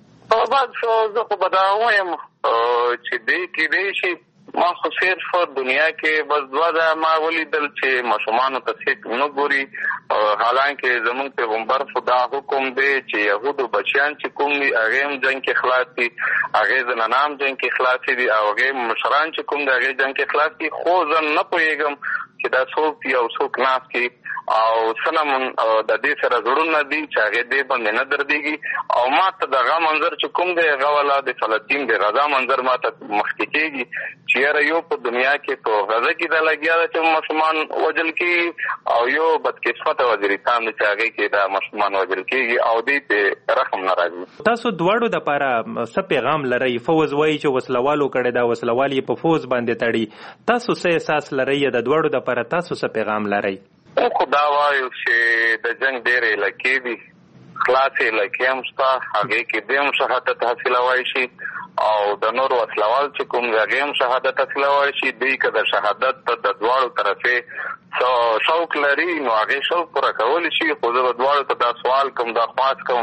زه خو به دا وایم چې دی کېدی شي ما خو صرف دنیا کې بس دوه ځایه ما ولیدل چې ماشومانو ته څوک نه ګوري حالانکه زموږ پیغمبر خدا حکم دی چې یهودو بچیان چې کوم دي هغې هم جنګ کې خلاص دي هغې زنانه هم جنګ کې خلاصې دي او هغې مشران چې کوم دي هغې جنګ کې خلاص دي خو زه نه پوهېږم چې دا څوک دي او څوک ناست دي او سلامون د دې سره زړونه دي چې هغې دې باندې نه دردېږي او ما ته دغه منظر چې کوم دی هغه والا د فلسطین د غزا منظر ما ته مخکې کېږي چې یاره یو په دنیا کې په غزه کې دا لګیا ده چې ماشومان وژل کېږي او یو بدقسمته وزیرستان دی چې هغې کې دا ماشومان وژل کېږي او دې ته رحم نه راځي. تاسو دواړو دپاره څه پیغام لرئ؟ فوز وایي چې وسلوالو کړی دا وسلوال یې په فوز باندې تړي تاسو څه احساس لرئ د دواړو دپاره تاسو څه پیغام لرئ؟ خو دا وایو چې د جنګ ډېرې علاقې دي خلاصې علاقې هم شته هغې کې دې هم شهادت حاصلولی شي او د نورو وسلوال چې کوم د هغې هم شهادت حاصلولی شي دوی که د شهادت د دواړو طرفې شوق لري نو هغې شوق پوره کولی شي خو زه به دواړو ته دا سوال کوم دا خواست کوم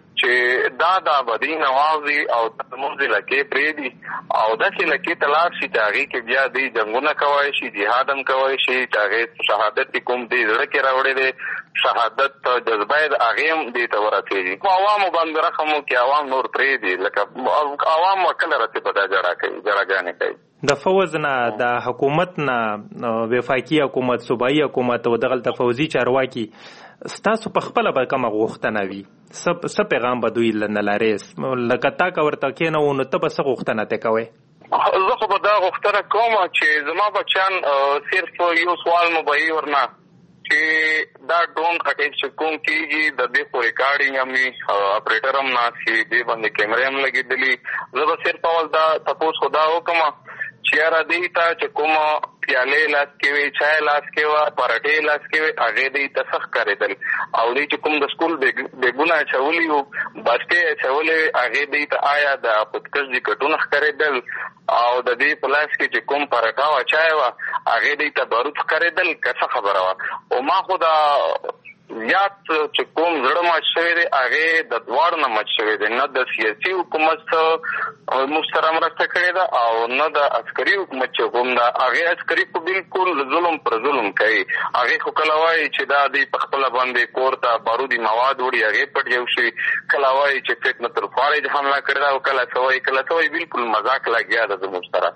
چې دا د ابدي نوازي او زموږ علاقې پرېږدي او داسې علاقې ته لاړ شي چې هغې کې بیا دوی جنګونه کولی شي جهاد هم کولی شي چې هغې شهادت چې کوم دی زړه کې راوړی دی شهادت جذبه یې د هغې هم دې ته ورسېږي خو عوامو باندې رحم وکړي عوام نور پرېږدي لکه عوام کله رسې په دا جړه کوي جړاګانې کوي. د فوز نه د حکومت نه وفاقي حکومت صوبایي حکومت او دغلته فوزي چارواکي ستاسو په خپله به کومه غوښتنه وي څه پیغام به دوی نه لرې لکه تا که ورته کېنوو نو ته به څه غوښتنه ترې کوې؟ زه خو به دا غوښتنه کوم چې زما بچیان صرف یو سوال مو به یې ورنه چې دا ډرون خټۍ چې کوم کېږي د دې خو ریکارډینګ هم وي اپریټر هم ناست وي دې باندې کیمرې هم لګېدلي زه به صرف اول دا تپوس خو دا وکړم چې یاره دوی ته چې کوم پیالې لاس کې وي چای لاس کې وه پراټې لاس کې وي هغې دوی ته ښه ښکارېدل او دوی چې کوم د سکول بیګونه اچولي وو بسټې اچولې وې هغې دوی ته آیا د خودکش جکټونه ښکارېدل او د دې په لاس کې چې کوم پراټه وه چای وه هغې دوی ته بارود ښکارېدل که څه خبره وه او ما خو دا زیات چې کوم زړه مات شوی دی هغې د دواړو نه مات شوی دی نه د سیاسي حکومت موږ سره مرسته کړې ده او نه د عسکري حکومت چې کوم ده هغې عسکري خو بالکل ظلم پر ظلم کوي هغې خو کله وایي چې دا دوی په خپله باندې کور ته بارودي مواد وړي هغې پټ یو شي کله وایي چې فتنة الخوارج حمله کړې ده او کله څه وایي بالکل مذاق لګیا ده زموږ سره.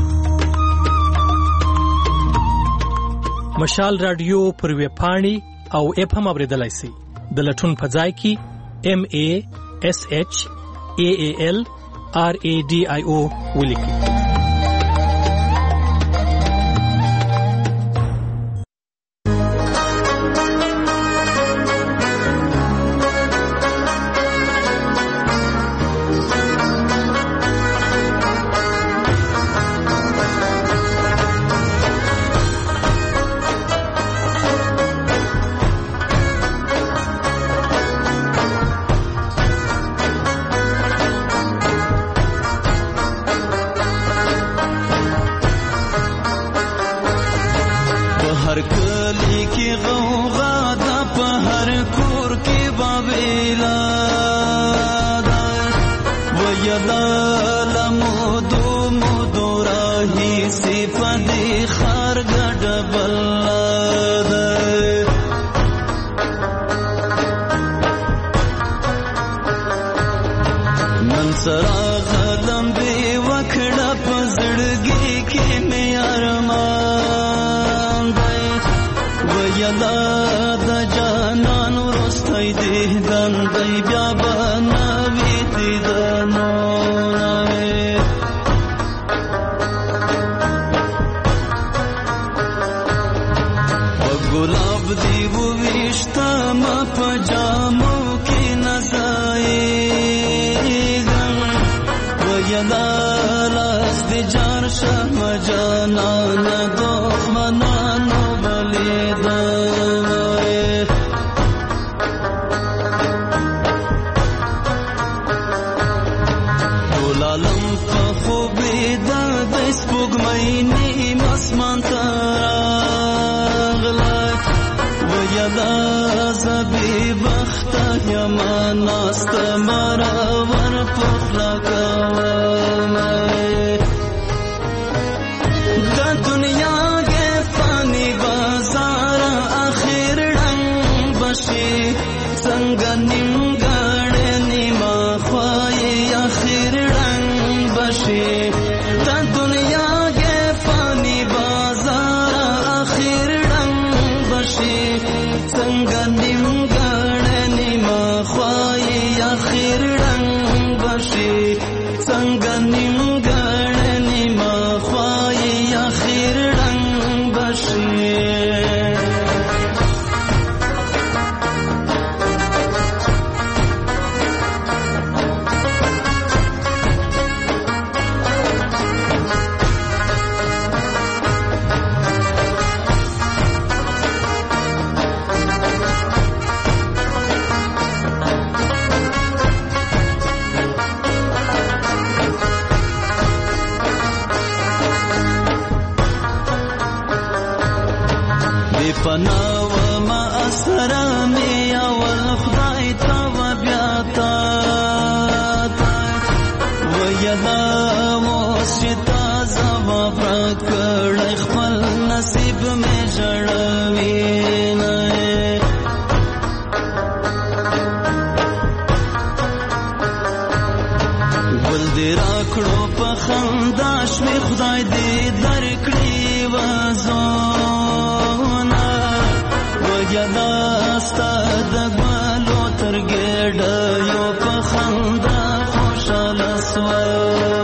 مشال رادیو پر ویبپاڼې او اپ هم اوریدلای شئ د لټون په ځای کې MASHALRADIO ولیکئ. یلا د جانان دیدن دی بیا بنوی دیدنو گلاب دی و ویشتا ما پجامو کی نزایگم و یدالاز دی جان شم جانان دخمنانو بلیدم دولالم فخوبی دا دیس بگمینی مسمان تراغلک یدا زبی بخت یمان است مرور پخلکم در دنیا کے فانی بازار آخر رنگ بشی سنگ نیم گاڑے نیما خواہی آخر رنگ بشی در دنیا کے فانی بازار آخر رنگ بشی سنگنیم گاڑنی ما خواهی آخر رنگ بشی سنگنیم گاڑنی ما خواهی آخر رنگ بشی پناو ما اسرامی اول خدای تا و بیاتا و یدا موشتا زوا پرکڑ خپل نصیب میں جڑوی گل دی راکڑو په خنداش می خدای دی درکړي وازو یدا ستاد بالو ترګډ یو په خندا خوشاله سوم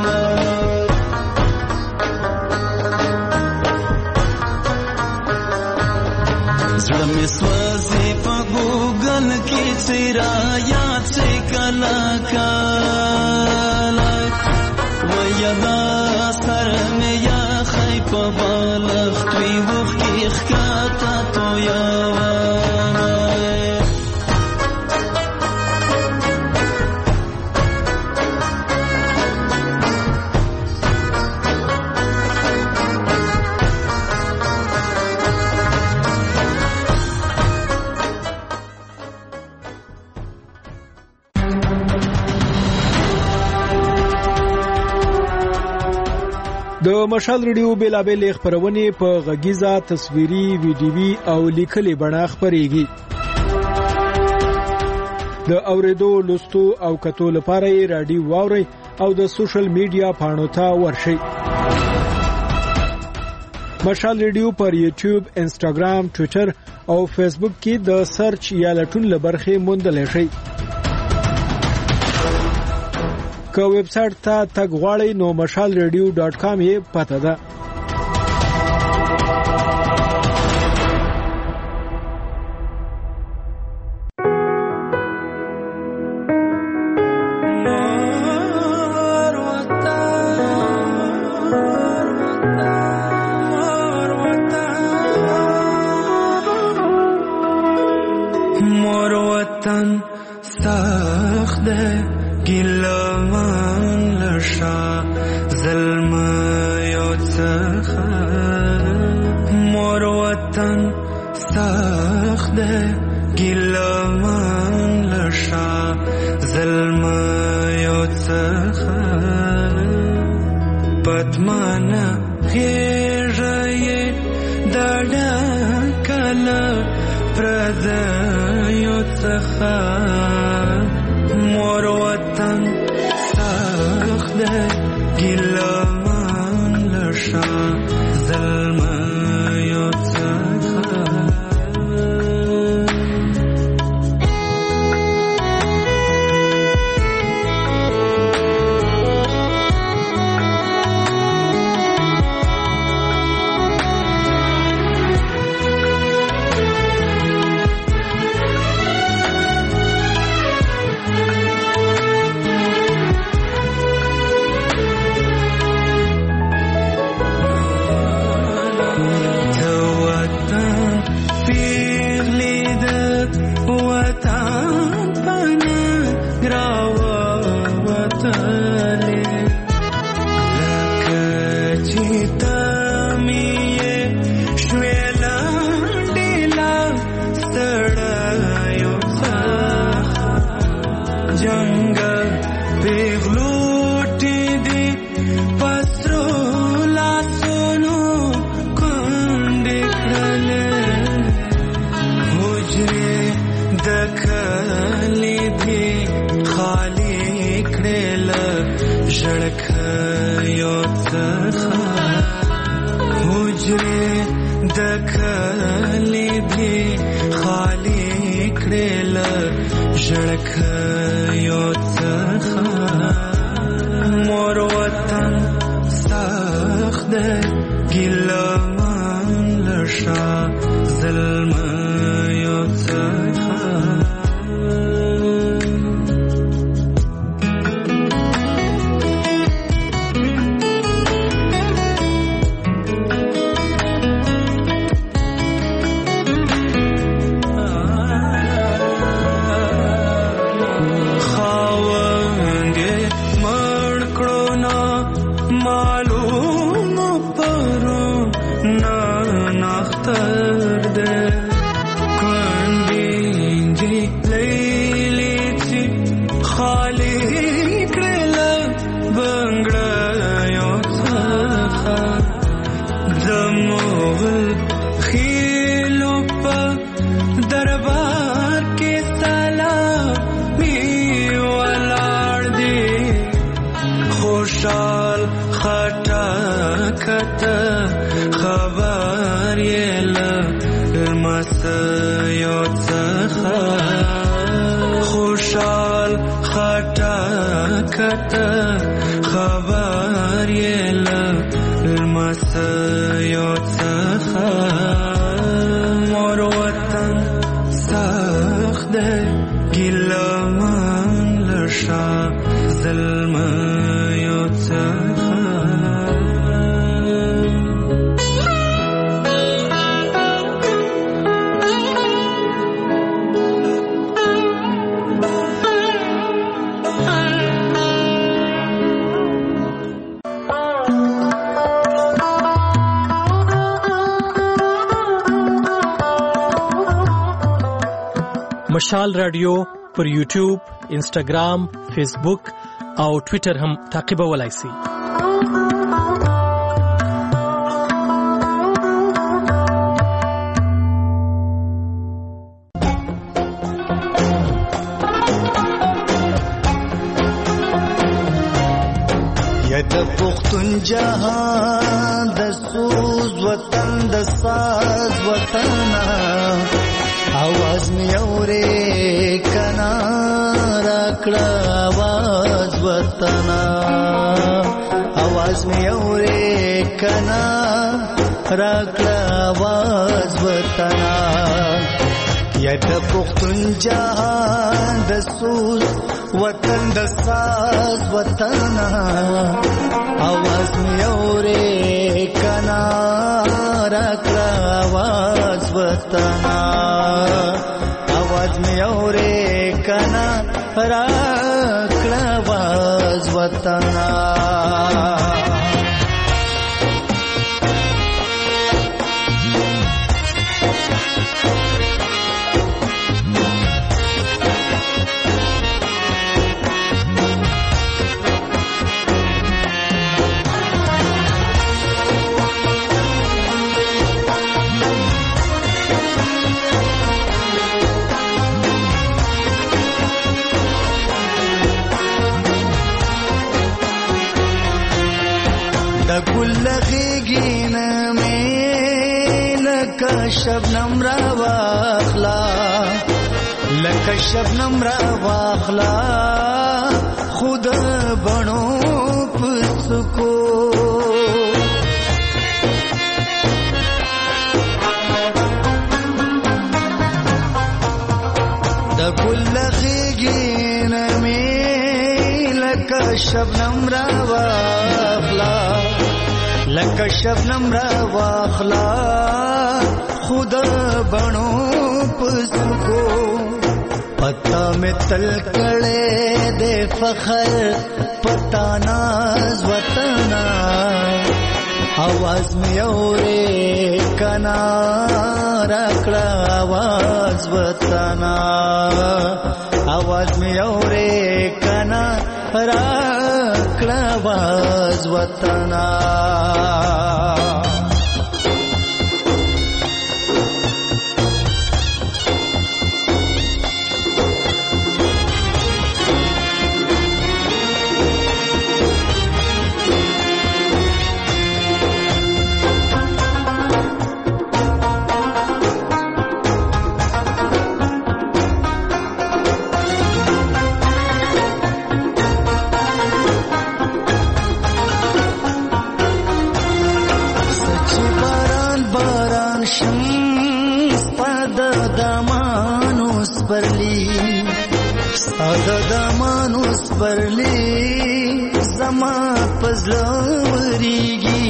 زړه مې سوځي په ګوګل کې چیرې یاد شي کله کله و یدا سر مې یا خې په بالښت وی وخ کې ښکاته تو یا د مشال ریډیو بیلابل خبرونه په غږیزه تصویري ویډیوي او لیکلي بڼه خبريږي د اوریدو لوستو او کتو لپاره رادیو واوري او د سوشل میډیا پاڼو ته ورشي مشال ریډیو پر یوټیوب انسټاګرام ټوئیټر او فیسبوک کې د سرچ یا لټون لبرخه موندل شي که ویب سټ ته تګ غواړئ نو mashalradio.com یې پته ده مور وطن سخت ده ګلمان لشا ظلم یو څخه مور وطن سخت ده ګلمان لشا ظلم یو څخه پدمان غیږه دړه کله پرد یو څخه مور وطن سخت ده ګلمان لشا ظلم یو څخه کلی بھی خالی کړل ژړک یو څخه حجره د کلی بھی خالی کړل ژړک یو څخه مور وطن سخت ګیله من لشا ظلم یو څخه خبر یل المس یو څخه مور وطن سخت ګیله من لشا ظلم یو څخه مشال رادیو پر یوټیوب، انسټاګرام، فیسبوک او ټوئیټر هم تعقیبولای شئ. ید پختون جهان د سوز وطن د ساز وطن आवाज में औरे कना रखड़ा आवाज वतना आवाज में औरे कना रखड़ा आवाज वतना यद पुख्तुन जहान दसूस वतन दसाज वतना आवाज में औरे कना रखड़ा आवाज वतना आवाज में औरे कना रखड़ा आवाज वतना गुल्लगीन में लका शबनम रवाखला लका शबनम रवाखला खुद बनो पुसको द गुल्लगीन में लका शबनम रवाखला लका शबनम रवाखला खुद बनो पुसको पता में तलकड़े दे फखर पता नाज वतना आवाज में औरे कना रखड़ा आवाज वतना आवाज में औरे कना रखड़ा आवाज वतना او د دامانو سپرلی زما پزړه وريږي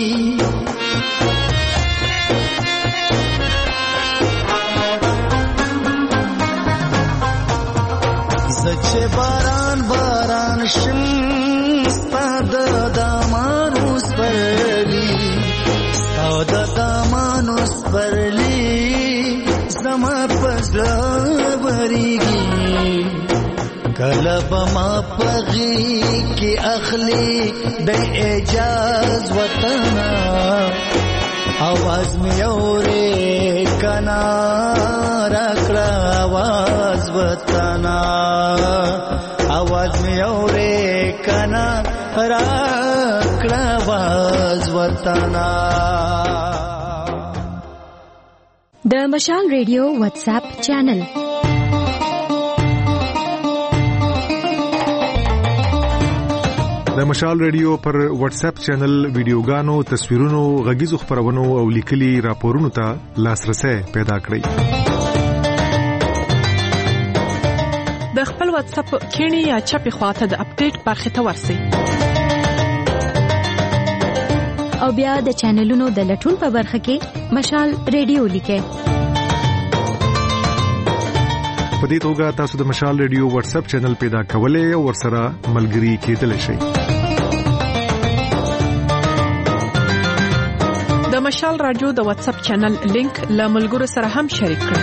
زچه باران باران شم ستا د دامانو سپرلی ستا د دامانو سپرلی زما پزړه وريږي کله به ما پغی کې اخلي د اجاز وطنا आवाज में औरे कना रखड़ा आवाज बताना आवाज में औरे कना रखड़ा आवाज बताना د مشال ریډیو واتس اپ چینل د مشال ریډیو پر واتس اپ چینل ویډیوګانو تصویرونو غږیزو خبرونو او لیکلي راپورونو ته لاسرسي پیدا کړئ د خپل واتس اپ کینی یا چپی خواته د اپډیټ برخه ته ورسئ او بیا د چینلونو د لټون په برخه کې مشال ریډیو لیکئ په دې توګه تاسو د مشال ریډیو واتس اپ چینل پیدا کولای او ورسره ملګري کېدلی شئ د مشال رادیو د واتس اپ چینل لینک له ملګرو سره هم شریک کړئ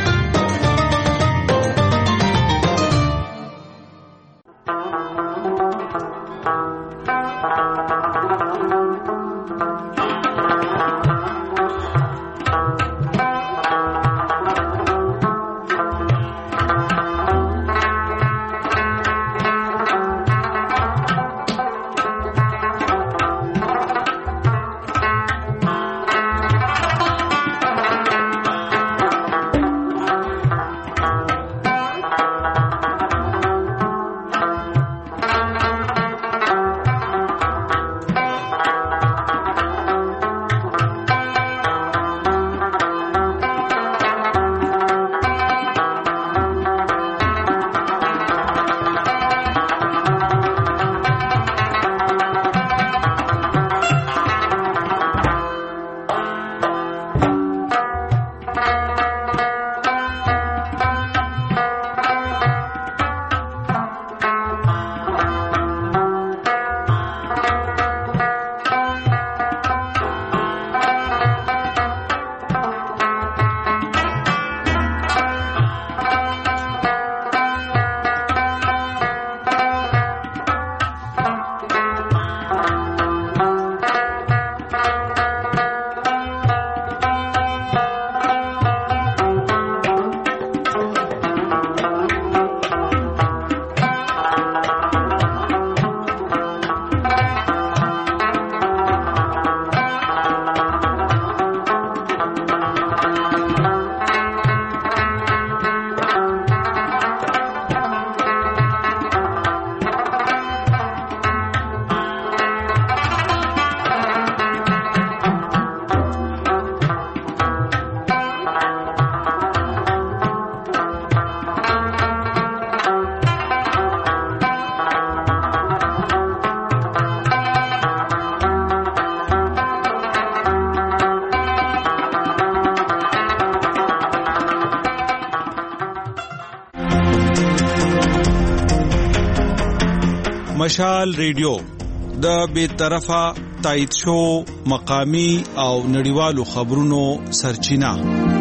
مشال ریډیو د بیطرفه تایید شو مقامی او نړیوالو خبرونو سرچینه